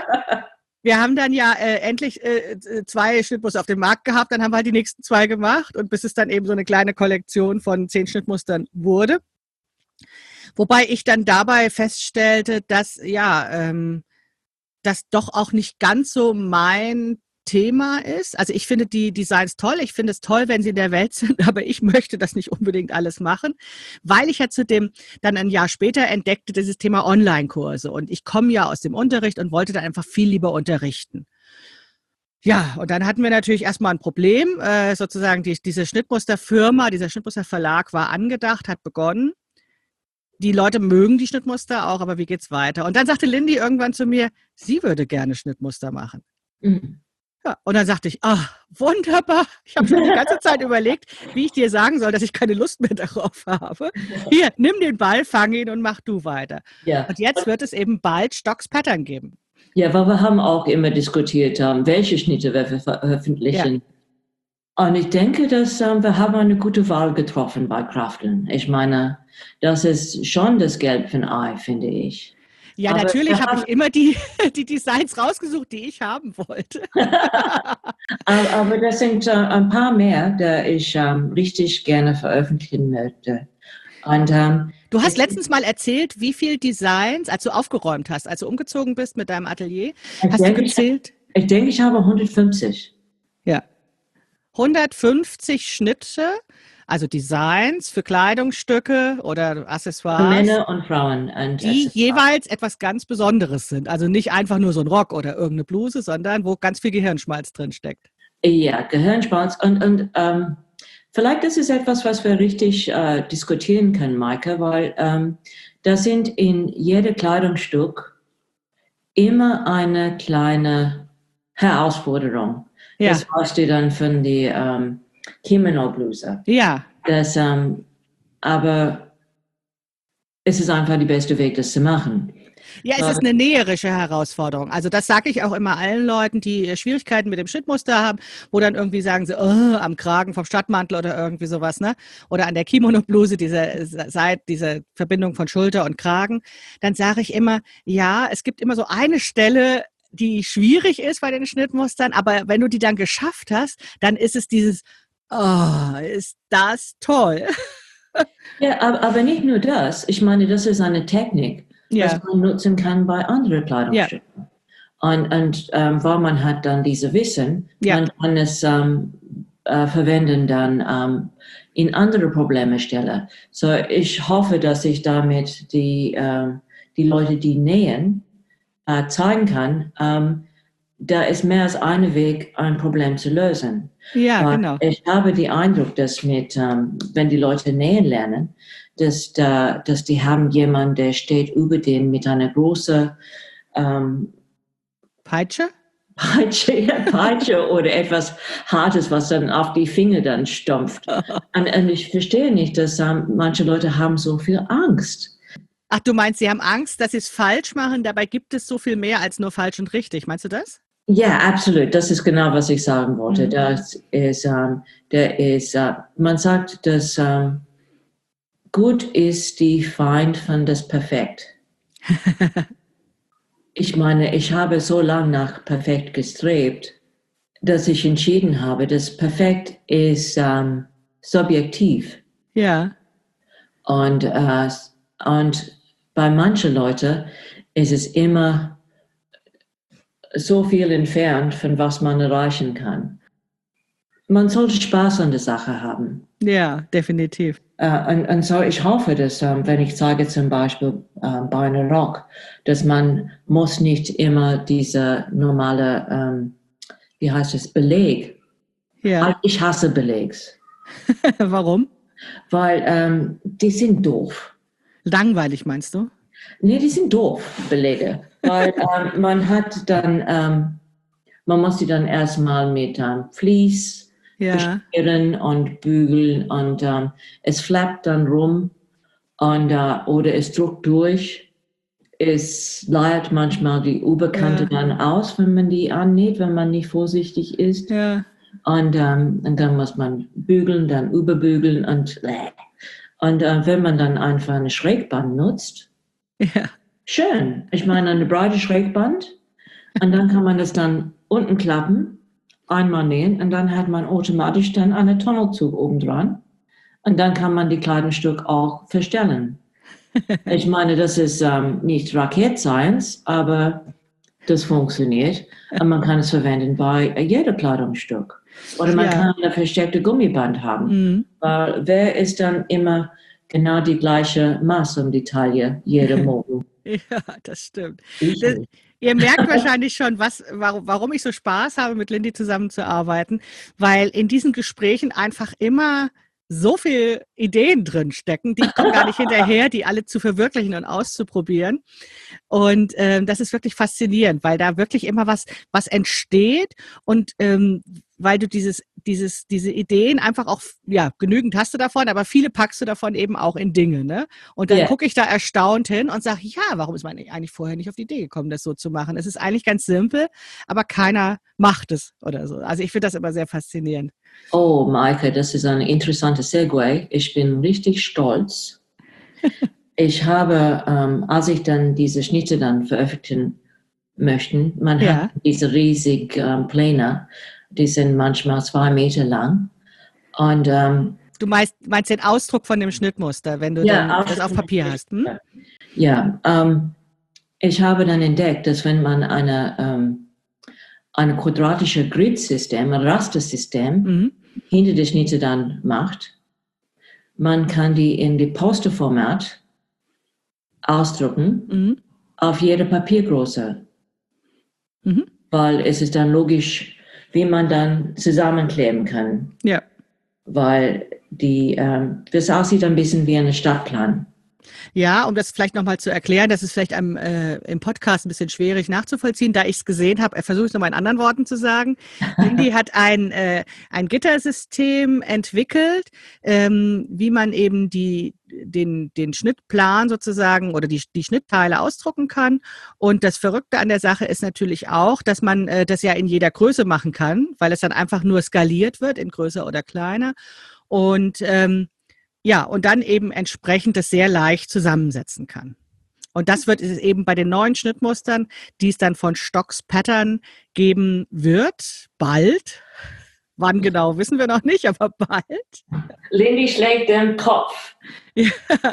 wir haben dann ja äh, endlich äh, zwei Schnittmuster auf dem Markt gehabt, dann haben wir halt die nächsten zwei gemacht und bis es dann eben so eine kleine Kollektion von zehn Schnittmustern wurde. Wobei ich dann dabei feststellte, dass ja, ähm, das doch auch nicht ganz so mein Thema ist. Also ich finde die Designs toll. Ich finde es toll, wenn sie in der Welt sind, aber ich möchte das nicht unbedingt alles machen, weil ich ja zudem dann ein Jahr später entdeckte dieses Thema Online-Kurse und ich komme ja aus dem Unterricht und wollte dann einfach viel lieber unterrichten. Ja, und dann hatten wir natürlich erstmal ein Problem. Äh, sozusagen die, diese Schnittmusterfirma, dieser Schnittmusterverlag war angedacht, hat begonnen. die Leute mögen die Schnittmuster auch, aber wie geht's weiter? Und dann sagte Lindy irgendwann zu mir, sie würde gerne Schnittmuster machen. Mhm. Ja, und dann sagte ich, ach, wunderbar. Ich habe schon die ganze Zeit überlegt, wie ich dir sagen soll, dass ich keine Lust mehr darauf habe. Hier, nimm den Ball, fang ihn und mach du weiter. Ja. Und jetzt wird es eben bald Stocks Pattern geben. Ja, weil wir haben auch immer diskutiert, um, welche Schnitte wir veröffentlichen. Ja. Und ich denke, dass um, wir haben eine gute Wahl getroffen bei Crafteln. Ich meine, das ist schon das Gelb von Ei, finde ich. Ja, aber natürlich habe ich immer die, die Designs rausgesucht, die ich haben wollte. Aber das sind uh, ein paar mehr, die ich um, richtig gerne veröffentlichen möchte. Und, um, du hast letztens mal erzählt, wie viele Designs, als du aufgeräumt hast, als du umgezogen bist mit deinem Atelier, hast denke, du gezählt? Ich, ich denke, ich habe hundertfünfzig. Ja. hundertfünfzig Schnitte, also Designs für Kleidungsstücke oder Accessoires. Für Männer und Frauen. Und die jeweils etwas ganz Besonderes sind. Also nicht einfach nur so ein Rock oder irgendeine Bluse, sondern wo ganz viel Gehirnschmalz drin steckt. Ja, Gehirnschmalz. Und, und ähm, vielleicht ist es etwas, was wir richtig äh, diskutieren können, Maike, weil ähm, da sind in jedem Kleidungsstück immer eine kleine Herausforderung. Ja. Das weißt du dann von der ähm, Kimono-Bluse. Ja. Das, ähm, aber es ist einfach der beste Weg, das zu machen. Ja, es ist eine näherische Herausforderung. Also das sage ich auch immer allen Leuten, die Schwierigkeiten mit dem Schnittmuster haben, wo dann irgendwie sagen sie, oh, am Kragen vom Stadtmantel oder irgendwie sowas, ne? Oder an der Kimono-Bluse, diese Seite, diese Verbindung von Schulter und Kragen. Dann sage ich immer, ja, es gibt immer so eine Stelle, die schwierig ist bei den Schnittmustern, aber wenn du die dann geschafft hast, dann ist es dieses, oh, ist das toll. Ja, aber, aber nicht nur das. Ich meine, das ist eine Technik, ja. was man nutzen kann bei anderen Kleidungsstücken. Ja. Und, und ähm, weil man hat dann diese Wissen, ja. man kann es ähm, äh, verwenden dann ähm, in andere Problemstellen. So, ich hoffe, dass ich damit die, äh, die Leute, die nähen, äh, zeigen kann, ähm, da ist mehr als ein Weg, ein Problem zu lösen. Ja, Weil genau. Ich habe den Eindruck, dass mit, ähm, wenn die Leute nähen lernen, dass, da, dass die haben jemanden, der steht über denen mit einer großen ähm, Peitsche? Peitsche, ja, Peitsche oder etwas Hartes, was dann auf die Finger dann stumpft. und, und ich verstehe nicht, dass ähm, manche Leute haben so viel Angst. Ach, du meinst, sie haben Angst, dass sie es falsch machen? Dabei gibt es so viel mehr als nur falsch und richtig. Meinst du das? Ja, absolut. Das ist genau, was ich sagen wollte. Mhm. Das ist, ähm, der ist, äh, man sagt, dass ähm, gut ist die Feind von das Perfekt. Ich meine, ich habe so lange nach Perfekt gestrebt, dass ich entschieden habe, dass Perfekt ist ähm, subjektiv. Ja. Und, äh, und bei manchen Leuten ist es immer so viel entfernt, von was man erreichen kann. Man sollte Spaß an der Sache haben. Ja, definitiv. Uh, und, und so ich hoffe, dass, um, wenn ich sage zum Beispiel um, bei einem Rock, dass man muss nicht immer diese normale, um, wie heißt es, Beleg. Ja. Ich hasse Belegs. Warum? Weil um, die sind doof. Langweilig, meinst du? Nee, die sind doof, Belege. Weil um, man hat dann, um, man muss die dann erstmal mit um, Vlies ja. beschmieren und bügeln und um, es flappt dann rum und, uh, oder es druckt durch. Es leiert manchmal die Oberkante ja. dann aus, wenn man die annäht, wenn man nicht vorsichtig ist. Ja. Und, um, und dann muss man bügeln, dann überbügeln und und uh, wenn man dann einfach eine Schrägband nutzt, ja. schön. Ich meine, eine breite Schrägband und dann kann man das dann unten klappen, einmal nähen und dann hat man automatisch dann einen Tunnelzug oben dran und dann kann man die Kleidungsstück auch verstellen. Ich meine, das ist ähm, nicht Rocket Science, aber das funktioniert und man kann es verwenden bei jedem Kleidungsstück. Oder man ja. kann eine versteckte Gummiband haben, mhm. weil wer ist dann immer genau die gleiche Maß um die Taille, jeder Morgen. Ja, das stimmt. Das, ihr merkt wahrscheinlich schon, was, warum, warum ich so Spaß habe, mit Lindy zusammenzuarbeiten, weil in diesen Gesprächen einfach immer so viel Ideen drin stecken, die kommen gar nicht hinterher, die alle zu verwirklichen und auszuprobieren. Und ähm, das ist wirklich faszinierend, weil da wirklich immer was, was entsteht und ähm, weil du dieses, dieses, diese Ideen einfach auch, ja, genügend hast du davon, aber viele packst du davon eben auch in Dinge, ne? Und dann Ja. gucke ich da erstaunt hin und sage, ja, warum ist man eigentlich vorher nicht auf die Idee gekommen, das so zu machen? Es ist eigentlich ganz simpel, aber keiner macht es oder so. Also ich finde das immer sehr faszinierend. Oh, Maike, das ist ein interessanter Segway. Ich bin richtig stolz. Ich habe, ähm, als ich dann diese Schnitte dann veröffentlichen möchte, man Ja. hat diese riesigen ähm, Pläne, die sind manchmal zwei Meter lang. Und ähm, Du meinst, meinst den Ausdruck von dem Schnittmuster, wenn du ja, dann das auf Papier hast. Hm? Ja, ähm, ich habe dann entdeckt, dass wenn man eine, ähm, eine quadratische Grid-System, ein Rastersystem Mhm. hinter der Schnitte dann macht, man kann die in die Posterformat ausdrucken, Mhm. auf jede Papiergröße, Mhm. weil es ist dann logisch, wie man dann zusammenkleben kann, Ja. weil die, ähm, das aussieht ein bisschen wie ein Stadtplan. Ja, um das vielleicht nochmal zu erklären, das ist vielleicht am, äh, im Podcast ein bisschen schwierig nachzuvollziehen, da ich es gesehen habe, versuche ich es nochmal in anderen Worten zu sagen. Lindy hat ein, äh, ein Gittersystem entwickelt, ähm, wie man eben die, den, den Schnittplan sozusagen oder die, die Schnittteile ausdrucken kann. Und das Verrückte an der Sache ist natürlich auch, dass man äh, das ja in jeder Größe machen kann, weil es dann einfach nur skaliert wird in größer oder kleiner. Und ähm, ja, und dann eben entsprechend das sehr leicht zusammensetzen kann. Und das wird es eben bei den neuen Schnittmustern, die es dann von Stocks Pattern geben wird, bald. Wann genau, wissen wir noch nicht, aber bald. Lindy schlägt den Kopf. Ja.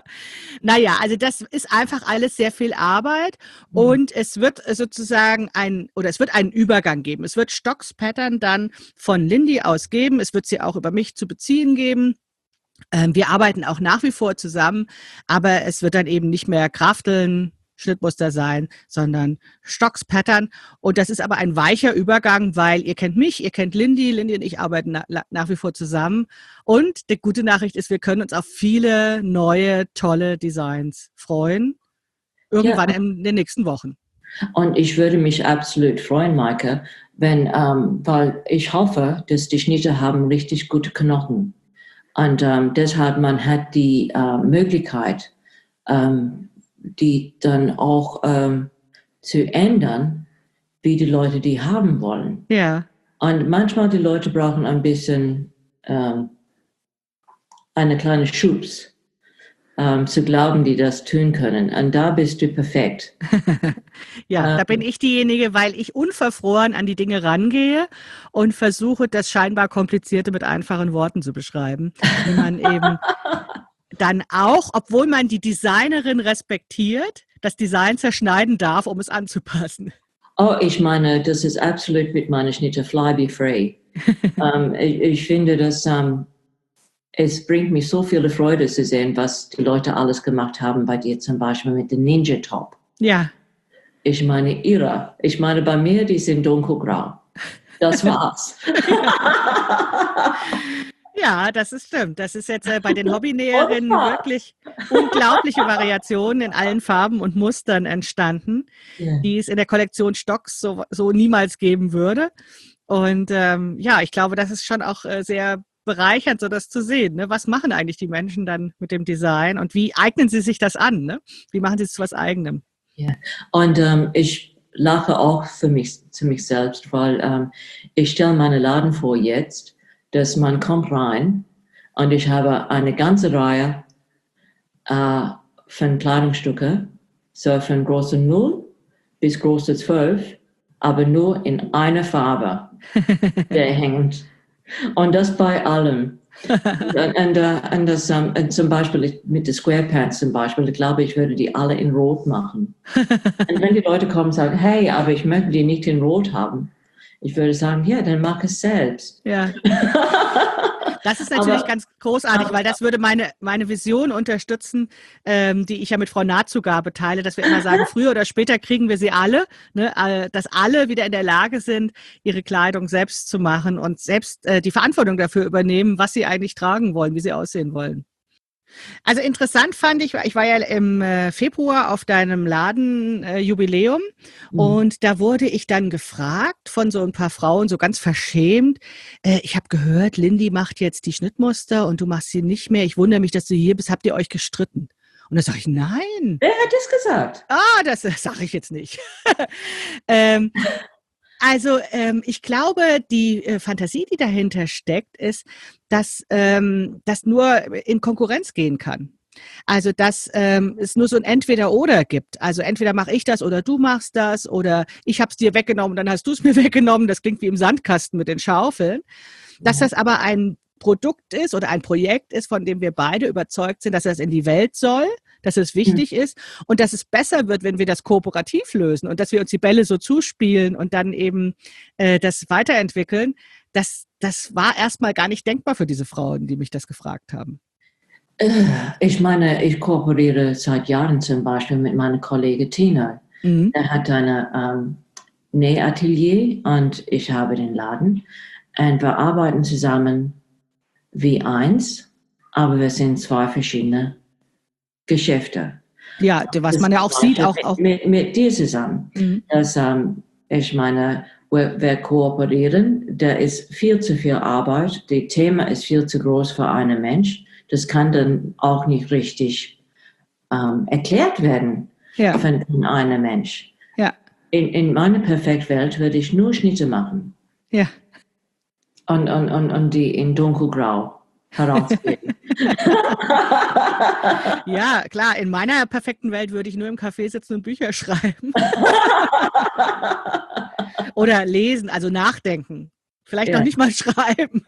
Naja, also das ist einfach alles sehr viel Arbeit und es wird sozusagen ein, oder es wird einen Übergang geben. Es wird Stocks Pattern dann von Lindy aus geben. Es wird sie auch über mich zu beziehen geben. Wir arbeiten auch nach wie vor zusammen, aber es wird dann eben nicht mehr Krafteln, Schnittmuster sein, sondern Stocks Pattern. Und das ist aber ein weicher Übergang, weil ihr kennt mich, ihr kennt Lindy, Lindy und ich arbeiten na, nach wie vor zusammen. Und die gute Nachricht ist, wir können uns auf viele neue, tolle Designs freuen. Irgendwann Ja. in den nächsten Wochen. Und ich würde mich absolut freuen, Maike, wenn, ähm, weil ich hoffe, dass die Schnitte haben richtig gute Knochen. Und ähm, deshalb man hat die äh, Möglichkeit, ähm, die dann auch ähm, zu ändern, wie die Leute die haben wollen. Ja. Und manchmal die Leute brauchen ein bisschen ähm, eine kleine Schubs, ähm, zu glauben, die das tun können. Und da bist du perfekt. Ja, ähm, da bin ich diejenige, weil ich unverfroren an die Dinge rangehe und versuche, das scheinbar Komplizierte mit einfachen Worten zu beschreiben, wie man eben dann auch, obwohl man die Designerin respektiert, das Design zerschneiden darf, um es anzupassen. Oh, ich meine, das ist absolut mit meiner Schnitte fly be free. ähm, ich, ich finde, dass ähm, es bringt mich so viele Freude zu sehen, was die Leute alles gemacht haben bei dir, zum Beispiel mit dem Ninja Top. Ja. Ich meine, irre. Ich meine, bei mir, die sind dunkelgrau. Das war's. Ja, das ist stimmt. Das ist jetzt äh, bei den Hobbynäherinnen wirklich unglaubliche Variationen in allen Farben und Mustern entstanden, Ja. die es in der Kollektion Stocks so, so niemals geben würde. Und ähm, ja, ich glaube, das ist schon auch äh, sehr bereichernd, so das zu sehen. Ne? Was machen eigentlich die Menschen dann mit dem Design und wie eignen sie sich das an? Ne? Wie machen sie es zu was Eigenem? Ja. Und ähm, ich lache auch für mich, zu mich selbst, weil ähm, ich stelle meinen Laden vor jetzt, dass man kommt rein und ich habe eine ganze Reihe äh, von Kleidungsstücke, so von Größe null bis Größe zwölf, aber nur in einer Farbe, der hängt. Und das bei allem. und, und, und das um, und zum Beispiel mit den Square Pants zum Beispiel, ich glaube, ich würde die alle in Rot machen. Und wenn die Leute kommen und sagen, hey, aber ich möchte die nicht in Rot haben, ich würde sagen, ja, dann mach es selbst. Ja. Das ist natürlich aber, ganz großartig, aber, weil das würde meine, meine Vision unterstützen, ähm, die ich ja mit Frau Nahtzugabe teile, dass wir immer sagen, früher oder später kriegen wir sie alle, ne, äh, dass alle wieder in der Lage sind, ihre Kleidung selbst zu machen und selbst äh, die Verantwortung dafür übernehmen, was sie eigentlich tragen wollen, wie sie aussehen wollen. Also interessant fand ich, ich war ja im äh, Februar auf deinem Ladenjubiläum äh, Mhm. und da wurde ich dann gefragt von so ein paar Frauen, so ganz verschämt, äh, ich habe gehört, Lindy macht jetzt die Schnittmuster und du machst sie nicht mehr. Ich wundere mich, dass du hier bist. Habt ihr euch gestritten? Und da sage ich, nein. Wer hat das gesagt? Ah, das, das sage ich jetzt nicht. ähm, Also ähm, ich glaube, die äh, Fantasie, die dahinter steckt, ist, dass ähm, das nur in Konkurrenz gehen kann. Also dass ähm, es nur so ein Entweder-Oder gibt. Also entweder mache ich das oder du machst das oder ich habe es dir weggenommen, dann hast du es mir weggenommen. Das klingt wie im Sandkasten mit den Schaufeln. Dass Ja. das aber ein Produkt ist oder ein Projekt ist, von dem wir beide überzeugt sind, dass das in die Welt soll, dass es Mhm. wichtig ist und dass es besser wird, wenn wir das kooperativ lösen und dass wir uns die Bälle so zuspielen und dann eben äh, das weiterentwickeln, das, das war erstmal gar nicht denkbar für diese Frauen, die mich das gefragt haben. Äh, Ich meine, ich kooperiere seit Jahren zum Beispiel mit meiner Kollegin Tina. Mhm. Er hat eine ähm, Nähatelier und ich habe den Laden. Und wir arbeiten zusammen wie eins, aber wir sind zwei verschiedene Geschäfte. Ja, was Das man ja zum auch sieht, Beispiel auch, auch. mit, mit, mit dir zusammen. Mhm. Dass, ähm, ich meine, wir, wir kooperieren, da ist viel zu viel Arbeit, das Thema ist viel zu groß für einen Mensch. Das kann dann auch nicht richtig ähm, erklärt werden Ja, von, von einem Mensch. ja, In, in meiner Perfektwelt würde ich nur Schnitte machen ja. und, und, und, und die in dunkelgrau herausgeben. Ja, klar, in meiner perfekten Welt würde ich nur im Café sitzen und Bücher schreiben oder lesen, also nachdenken. Vielleicht noch Ja. nicht mal schreiben.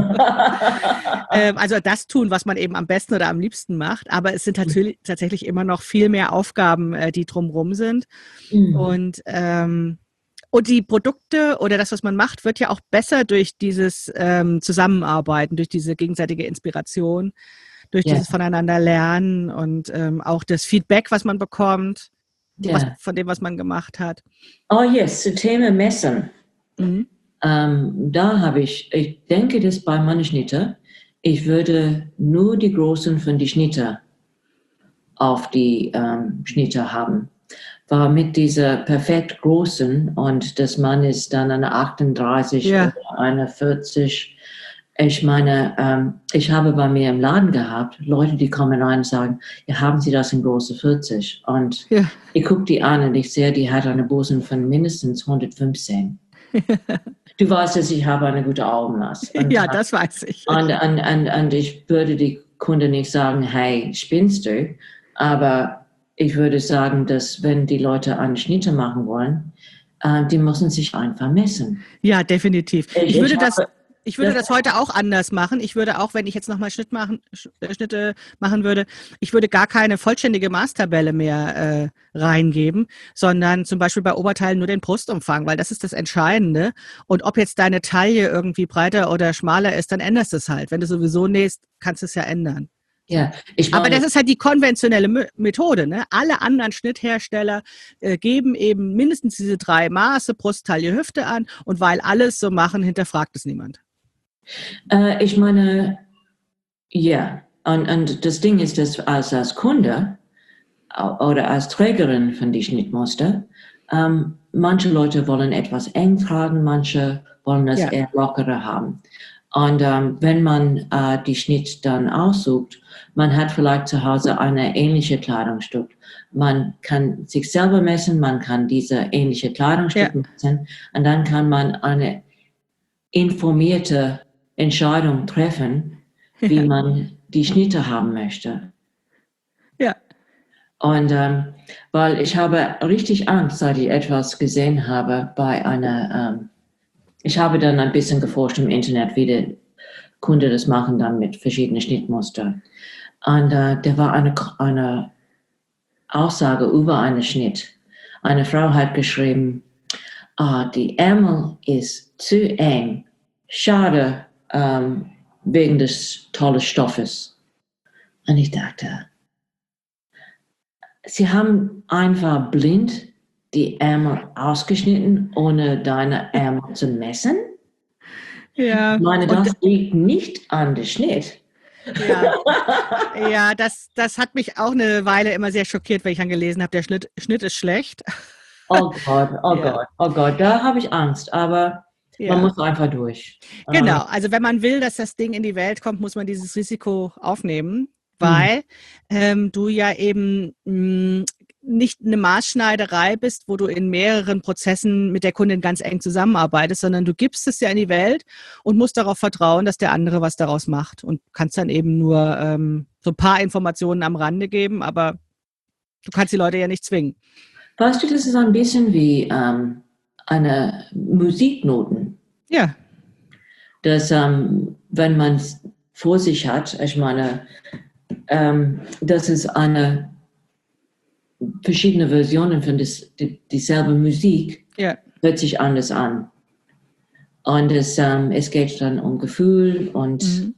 ähm, also das tun, was man eben am besten oder am liebsten macht. Aber es sind tatsächlich, tatsächlich immer noch viel mehr Aufgaben, äh, die drumherum sind. Mhm. Und, ähm, und die Produkte oder das, was man macht, wird ja auch besser durch dieses ähm, Zusammenarbeiten, durch diese gegenseitige Inspiration, durch Ja, dieses Voneinander lernen und ähm, auch das Feedback, was man bekommt, was, ja. von dem, was man gemacht hat. Oh yes, zum Thema Messen. Mhm. Ähm, da habe ich, ich denke, dass bei meinen Schnitter, ich würde nur die Großen von die Schnitter auf die ähm, Schnitter haben. War mit dieser perfekt großen und das Mann ist dann eine achtunddreißig Ja, oder eine vierzig. Ich meine, ähm, ich habe bei mir im Laden gehabt, Leute, die kommen rein und sagen, ja, haben Sie das in große vierzig? Und ja. ich gucke die an und ich sehe, die hat eine Busen von mindestens hundertfünfzehn. Du weißt, dass ich habe eine gute Augenmaß. Und, Ja, das weiß ich. und, und, und, und ich würde die Kunde nicht sagen, hey, spinnst du? Aber ich würde sagen, dass wenn die Leute eine Schnitte machen wollen, äh, die müssen sich einfach messen. Ja, definitiv. Ich, Ich ich würde das, habe ich würde das, das heute auch anders machen. Ich würde auch, wenn ich jetzt nochmal Schnitt machen, Sch- äh, Schnitte machen würde, ich würde gar keine vollständige Maßtabelle mehr äh, reingeben, sondern zum Beispiel bei Oberteilen nur den Brustumfang, weil das ist das Entscheidende. Und ob jetzt deine Taille irgendwie breiter oder schmaler ist, dann änderst du es halt. Wenn du sowieso nähst, kannst du es ja ändern. So. ja, ich Aber meine, das ist halt die konventionelle Mö- Methode. Ne? Alle anderen Schnitthersteller äh, geben eben mindestens diese drei Maße, Brust, Taille, Hüfte an. Und weil alles so machen, hinterfragt es niemand. äh, ich meine, ja, und, und das Ding ist, dass als, als Kunde au- oder als Trägerin von die Schnittmuster, ähm, manche Leute wollen etwas eng tragen, manche wollen es Ja, eher lockerer haben. Und ähm, wenn man äh, die Schnitt dann aussucht, man hat vielleicht zu Hause eine ähnliche Kleidungsstück. Man kann sich selber messen, man kann diese ähnliche ja, Kleidungsstück messen und dann kann man eine informierte Entscheidung treffen, wie ja, man die Schnitte haben möchte. ja, Und ähm, weil ich habe richtig Angst, seit ich etwas gesehen habe bei einer, ähm, ich habe dann ein bisschen geforscht im Internet, wie der Kunde das machen dann mit verschiedenen Schnittmustern. Und äh, da war eine, eine Aussage über einen Schnitt. Eine Frau hat geschrieben, ah, die Ärmel ist zu eng. Schade, ähm, wegen des tollen Stoffes. Und ich dachte, sie haben einfach blind die Ärmel ausgeschnitten, ohne deine Ärmel zu messen. Ja. Ich meine, Und das liegt nicht an dem Schnitt. ja, ja das, das hat mich auch eine Weile immer sehr schockiert, weil ich dann gelesen habe, der Schnitt, Schnitt ist schlecht. Oh Gott, oh Ja. Gott, oh Gott, da habe ich Angst, aber Ja. man muss einfach durch. Genau, also wenn man will, dass das Ding in die Welt kommt, muss man dieses Risiko aufnehmen, weil mhm. ähm, du ja eben mh, nicht eine Maßschneiderei bist, wo du in mehreren Prozessen mit der Kundin ganz eng zusammenarbeitest, sondern du gibst es ja in die Welt und musst darauf vertrauen, dass der andere was daraus macht und kannst dann eben nur ähm, so ein paar Informationen am Rande geben, aber du kannst die Leute ja nicht zwingen. Weißt du, das ist ein bisschen wie ähm, eine Musiknoten. Ja. Dass, ähm, wenn man es vor sich hat, ich meine, ähm, das ist eine verschiedene Versionen von des, die, dieselbe Musik, ja. hört sich anders an. Und es, ähm, es geht dann um Gefühl und, mhm.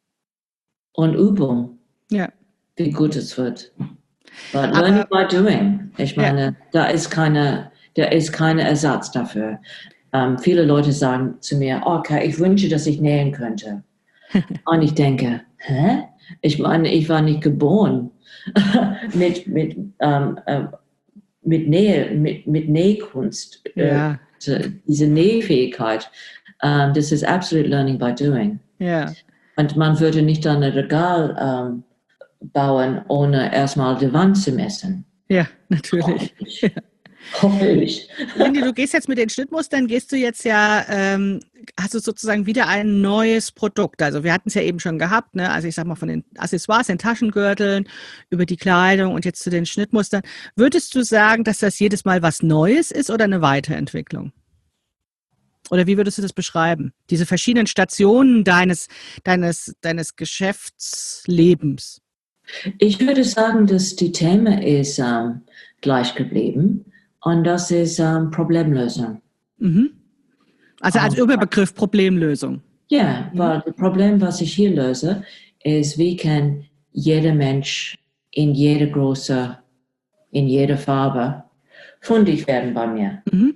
und Übung, ja. wie gut es wird. But learning by doing. Ich meine, ja. da ist keine, da ist kein Ersatz dafür. Um, viele Leute sagen zu mir, okay, ich wünsche, dass ich nähen könnte. Und ich denke, hä? Ich meine, ich war nicht geboren mit, mit, um, uh, mit, Nähe, mit, mit Nähkunst. Ja. Uh, diese Nähfähigkeit, um, das ist absolut learning by doing. Ja. Und man würde nicht ein Regal um, bauen, ohne erstmal die Wand zu messen. Ja, natürlich. Ja. Hoffentlich. Lindy, du gehst jetzt mit den Schnittmustern, gehst du jetzt ja, ähm, hast du sozusagen wieder ein neues Produkt. Also wir hatten es ja eben schon gehabt, ne? Also ich sag mal von den Accessoires, den Taschengürteln, über die Kleidung und jetzt zu den Schnittmustern. Würdest du sagen, dass das jedes Mal was Neues ist oder eine Weiterentwicklung? Oder wie würdest du das beschreiben? Diese verschiedenen Stationen deines, deines, deines Geschäftslebens? Ich würde sagen, dass die Thema ist ähm, gleich geblieben. Und das ist ähm, Problemlösung. Mhm. Also als um, Überbegriff Problemlösung. Ja, mhm. weil das Problem, was ich hier löse, ist, wie kann jeder Mensch in jeder Größe, in jeder Farbe fundig werden bei mir. Mhm.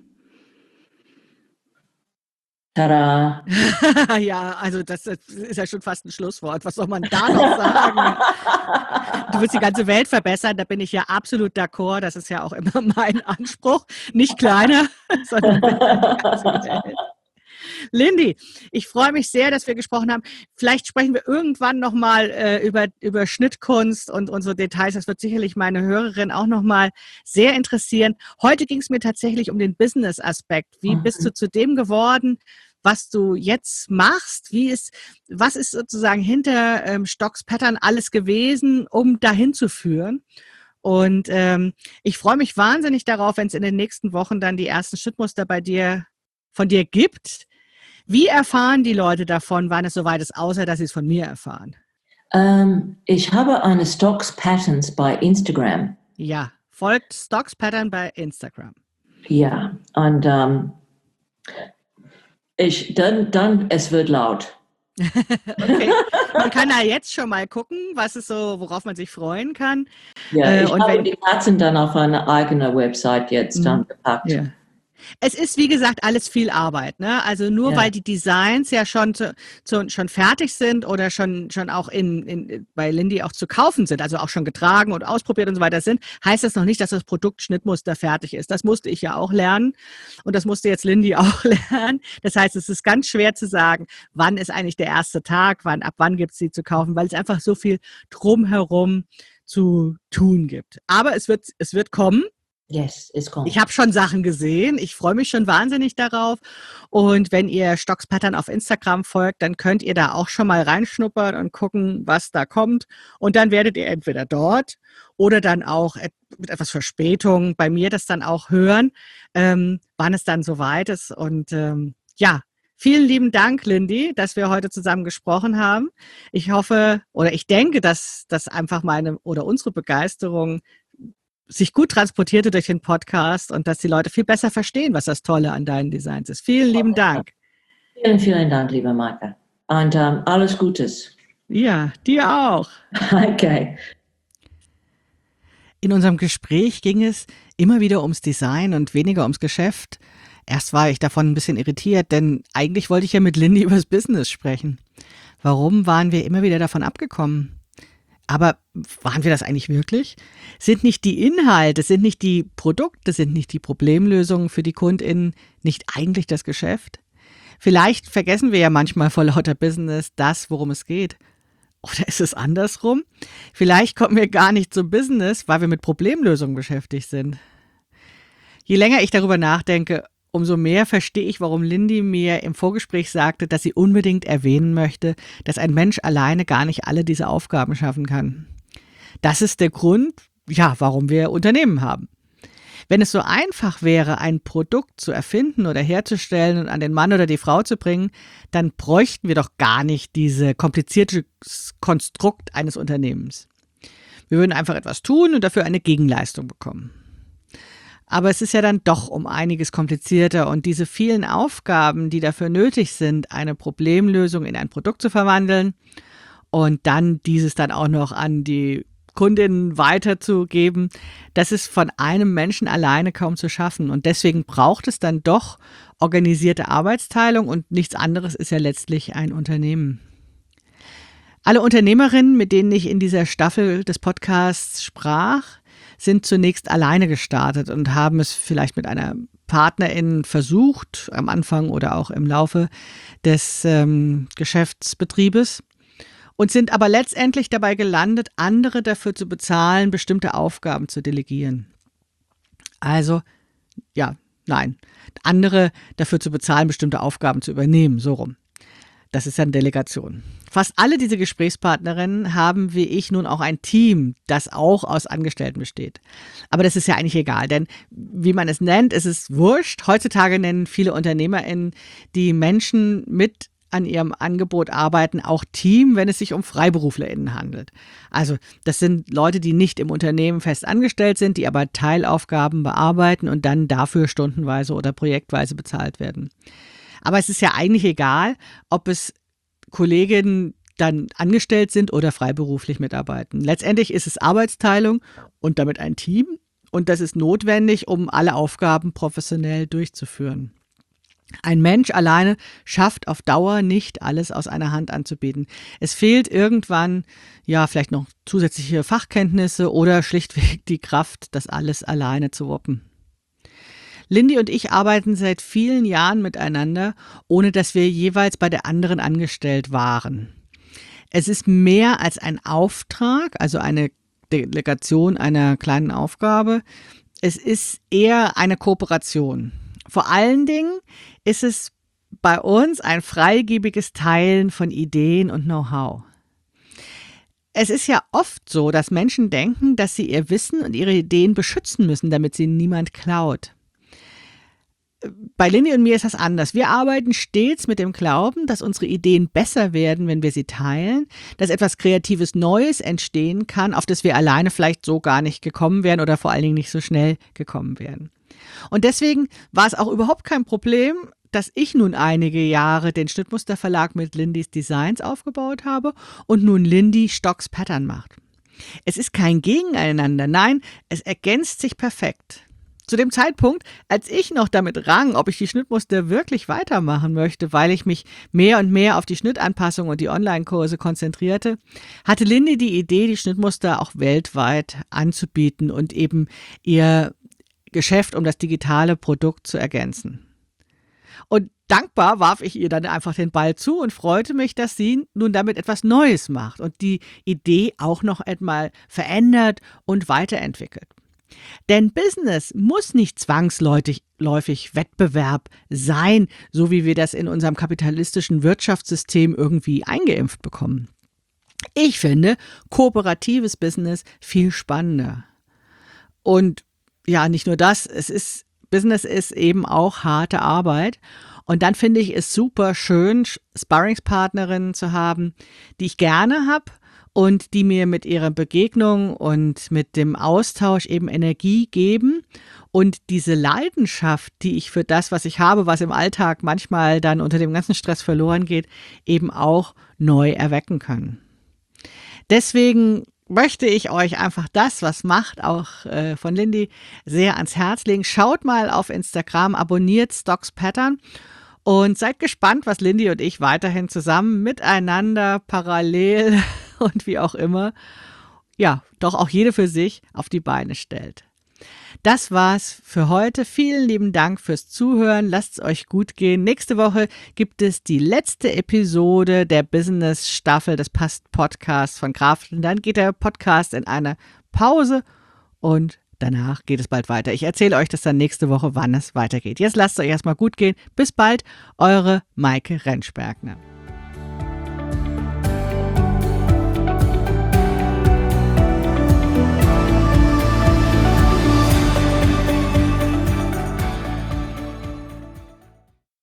Tada! Ja, also das ist ja schon fast ein Schlusswort. Was soll man da noch sagen? Du willst die ganze Welt verbessern, da bin ich ja absolut d'accord. Das ist ja auch immer mein Anspruch. Nicht kleiner, sondern die ganze Welt. Lindy, ich freue mich sehr, dass wir gesprochen haben. Vielleicht sprechen wir irgendwann nochmal äh, über, über Schnittkunst und unsere Details. Das wird sicherlich meine Hörerin auch nochmal sehr interessieren. Heute ging es mir tatsächlich um den Business-Aspekt. Wie bist du zu dem geworden, was du jetzt machst? Wie ist, was ist sozusagen hinter ähm, Stocks Pattern alles gewesen, um dahin zu führen? Und ähm, ich freue mich wahnsinnig darauf, wenn es in den nächsten Wochen dann die ersten Schnittmuster bei dir, von dir gibt. Wie erfahren die Leute davon, wann es soweit ist, außer dass sie es von mir erfahren? Um, ich habe eine Stocks Patterns bei Instagram. Ja, folgt Stocks Pattern bei Instagram. Ja, und um, ich, dann, dann, es wird laut. Okay, man kann da jetzt schon mal gucken, was ist so, worauf man sich freuen kann. Ja, äh, ich und habe wenn, die Katzen dann auf eine eigene Website jetzt dann gepackt. Ja. Es ist, wie gesagt, alles viel Arbeit, ne? Also nur ja. weil die Designs ja schon zu, zu, schon fertig sind oder schon schon auch in, in bei Lindy auch zu kaufen sind, also auch schon getragen und ausprobiert und so weiter sind, heißt das noch nicht, dass das Produkt Schnittmuster fertig ist. Das musste ich ja auch lernen und das musste jetzt Lindy auch lernen. Das heißt, es ist ganz schwer zu sagen, wann ist eigentlich der erste Tag, wann ab wann gibt es sie zu kaufen, weil es einfach so viel drumherum zu tun gibt. Aber es wird es wird kommen. Yes, it's gone. Ich habe schon Sachen gesehen. Ich freue mich schon wahnsinnig darauf. Und wenn ihr Stocks Pattern auf Instagram folgt, dann könnt ihr da auch schon mal reinschnuppern und gucken, was da kommt. Und dann werdet ihr entweder dort oder dann auch mit etwas Verspätung bei mir das dann auch hören, ähm, wann es dann soweit ist. Und ähm, ja, vielen lieben Dank, Lindy, dass wir heute zusammen gesprochen haben. Ich hoffe oder ich denke, dass, dass einfach meine oder unsere Begeisterung sich gut transportierte durch den Podcast und dass die Leute viel besser verstehen, was das Tolle an deinen Designs ist. Vielen lieben Dank. Vielen, vielen Dank, liebe Marke. Und ähm, alles Gutes. Ja, dir auch. Okay. In unserem Gespräch ging es immer wieder ums Design und weniger ums Geschäft. Erst war ich davon ein bisschen irritiert, denn eigentlich wollte ich ja mit Lindy übers Business sprechen. Warum waren wir immer wieder davon abgekommen? Aber waren wir das eigentlich wirklich? Sind nicht die Inhalte, sind nicht die Produkte, sind nicht die Problemlösungen für die KundInnen nicht eigentlich das Geschäft? Vielleicht vergessen wir ja manchmal vor lauter Business das, worum es geht. Oder ist es andersrum? Vielleicht kommen wir gar nicht zum Business, weil wir mit Problemlösungen beschäftigt sind. Je länger ich darüber nachdenke, umso mehr verstehe ich, warum Lindy mir im Vorgespräch sagte, dass sie unbedingt erwähnen möchte, dass ein Mensch alleine gar nicht alle diese Aufgaben schaffen kann. Das ist der Grund, ja, warum wir Unternehmen haben. Wenn es so einfach wäre, ein Produkt zu erfinden oder herzustellen und an den Mann oder die Frau zu bringen, dann bräuchten wir doch gar nicht diese komplizierte Konstrukt eines Unternehmens. Wir würden einfach etwas tun und dafür eine Gegenleistung bekommen. Aber es ist ja dann doch um einiges komplizierter und diese vielen Aufgaben, die dafür nötig sind, eine Problemlösung in ein Produkt zu verwandeln und dann dieses dann auch noch an die Kundinnen weiterzugeben, das ist von einem Menschen alleine kaum zu schaffen. Und deswegen braucht es dann doch organisierte Arbeitsteilung und nichts anderes ist ja letztlich ein Unternehmen. Alle Unternehmerinnen, mit denen ich in dieser Staffel des Podcasts sprach, sind zunächst alleine gestartet und haben es vielleicht mit einer Partnerin versucht, am Anfang oder auch im Laufe des ähm, Geschäftsbetriebes. Und sind aber letztendlich dabei gelandet, andere dafür zu bezahlen, bestimmte Aufgaben zu delegieren. Also, ja, nein, andere dafür zu bezahlen, bestimmte Aufgaben zu übernehmen, so rum. Das ist dann Delegation. Fast alle diese Gesprächspartnerinnen haben wie ich nun auch ein Team, das auch aus Angestellten besteht. Aber das ist ja eigentlich egal, denn wie man es nennt, ist es wurscht. Heutzutage nennen viele UnternehmerInnen die Menschen mit an ihrem Angebot arbeiten, auch Team, wenn es sich um FreiberuflerInnen handelt. Also das sind Leute, die nicht im Unternehmen fest angestellt sind, die aber Teilaufgaben bearbeiten und dann dafür stundenweise oder projektweise bezahlt werden. Aber es ist ja eigentlich egal, ob es Kolleginnen dann angestellt sind oder freiberuflich mitarbeiten. Letztendlich ist es Arbeitsteilung und damit ein Team und das ist notwendig, um alle Aufgaben professionell durchzuführen. Ein Mensch alleine schafft auf Dauer nicht, alles aus einer Hand anzubieten. Es fehlt irgendwann, ja, vielleicht noch zusätzliche Fachkenntnisse oder schlichtweg die Kraft, das alles alleine zu wuppen. Lindy und ich arbeiten seit vielen Jahren miteinander, ohne dass wir jeweils bei der anderen angestellt waren. Es ist mehr als ein Auftrag, also eine Delegation einer kleinen Aufgabe. Es ist eher eine Kooperation. Vor allen Dingen ist es bei uns ein freigebiges Teilen von Ideen und Know-how. Es ist ja oft so, dass Menschen denken, dass sie ihr Wissen und ihre Ideen beschützen müssen, damit sie niemand klaut. Bei Lindy und mir ist das anders. Wir arbeiten stets mit dem Glauben, dass unsere Ideen besser werden, wenn wir sie teilen, dass etwas Kreatives Neues entstehen kann, auf das wir alleine vielleicht so gar nicht gekommen wären oder vor allen Dingen nicht so schnell gekommen wären. Und deswegen war es auch überhaupt kein Problem, dass ich nun einige Jahre den Schnittmusterverlag mit Lindys Designs aufgebaut habe und nun Lindy Stocks Pattern macht. Es ist kein Gegeneinander, nein, es ergänzt sich perfekt. Zu dem Zeitpunkt, als ich noch damit rang, ob ich die Schnittmuster wirklich weitermachen möchte, weil ich mich mehr und mehr auf die Schnittanpassung und die Online-Kurse konzentrierte, hatte Lindy die Idee, die Schnittmuster auch weltweit anzubieten und eben ihr Geschäft um das digitale Produkt zu ergänzen. Und dankbar warf ich ihr dann einfach den Ball zu und freute mich, dass sie nun damit etwas Neues macht und die Idee auch noch einmal verändert und weiterentwickelt. Denn Business muss nicht zwangsläufig Wettbewerb sein, so wie wir das in unserem kapitalistischen Wirtschaftssystem irgendwie eingeimpft bekommen. Ich finde kooperatives Business viel spannender. Und ja, nicht nur das, es ist, Business ist eben auch harte Arbeit. Und dann finde ich es super schön, Sparringspartnerinnen zu haben, die ich gerne habe und die mir mit ihrer Begegnung und mit dem Austausch eben Energie geben und diese Leidenschaft, die ich für das, was ich habe, was im Alltag manchmal dann unter dem ganzen Stress verloren geht, eben auch neu erwecken können. Deswegen möchte ich euch einfach das, was macht, auch äh, von Lindy, sehr ans Herz legen. Schaut mal auf Instagram, abonniert Stocks Pattern und seid gespannt, was Lindy und ich weiterhin zusammen miteinander, parallel und wie auch immer, ja, doch auch jede für sich auf die Beine stellt. Das war's für heute. Vielen lieben Dank fürs Zuhören. Lasst es euch gut gehen. Nächste Woche gibt es die letzte Episode der Business-Staffel des Past-Podcasts von Kraft. Und dann geht der Podcast in eine Pause und danach geht es bald weiter. Ich erzähle euch das dann nächste Woche, wann es weitergeht. Jetzt lasst es euch erstmal gut gehen. Bis bald, eure Maike Rentschbergner.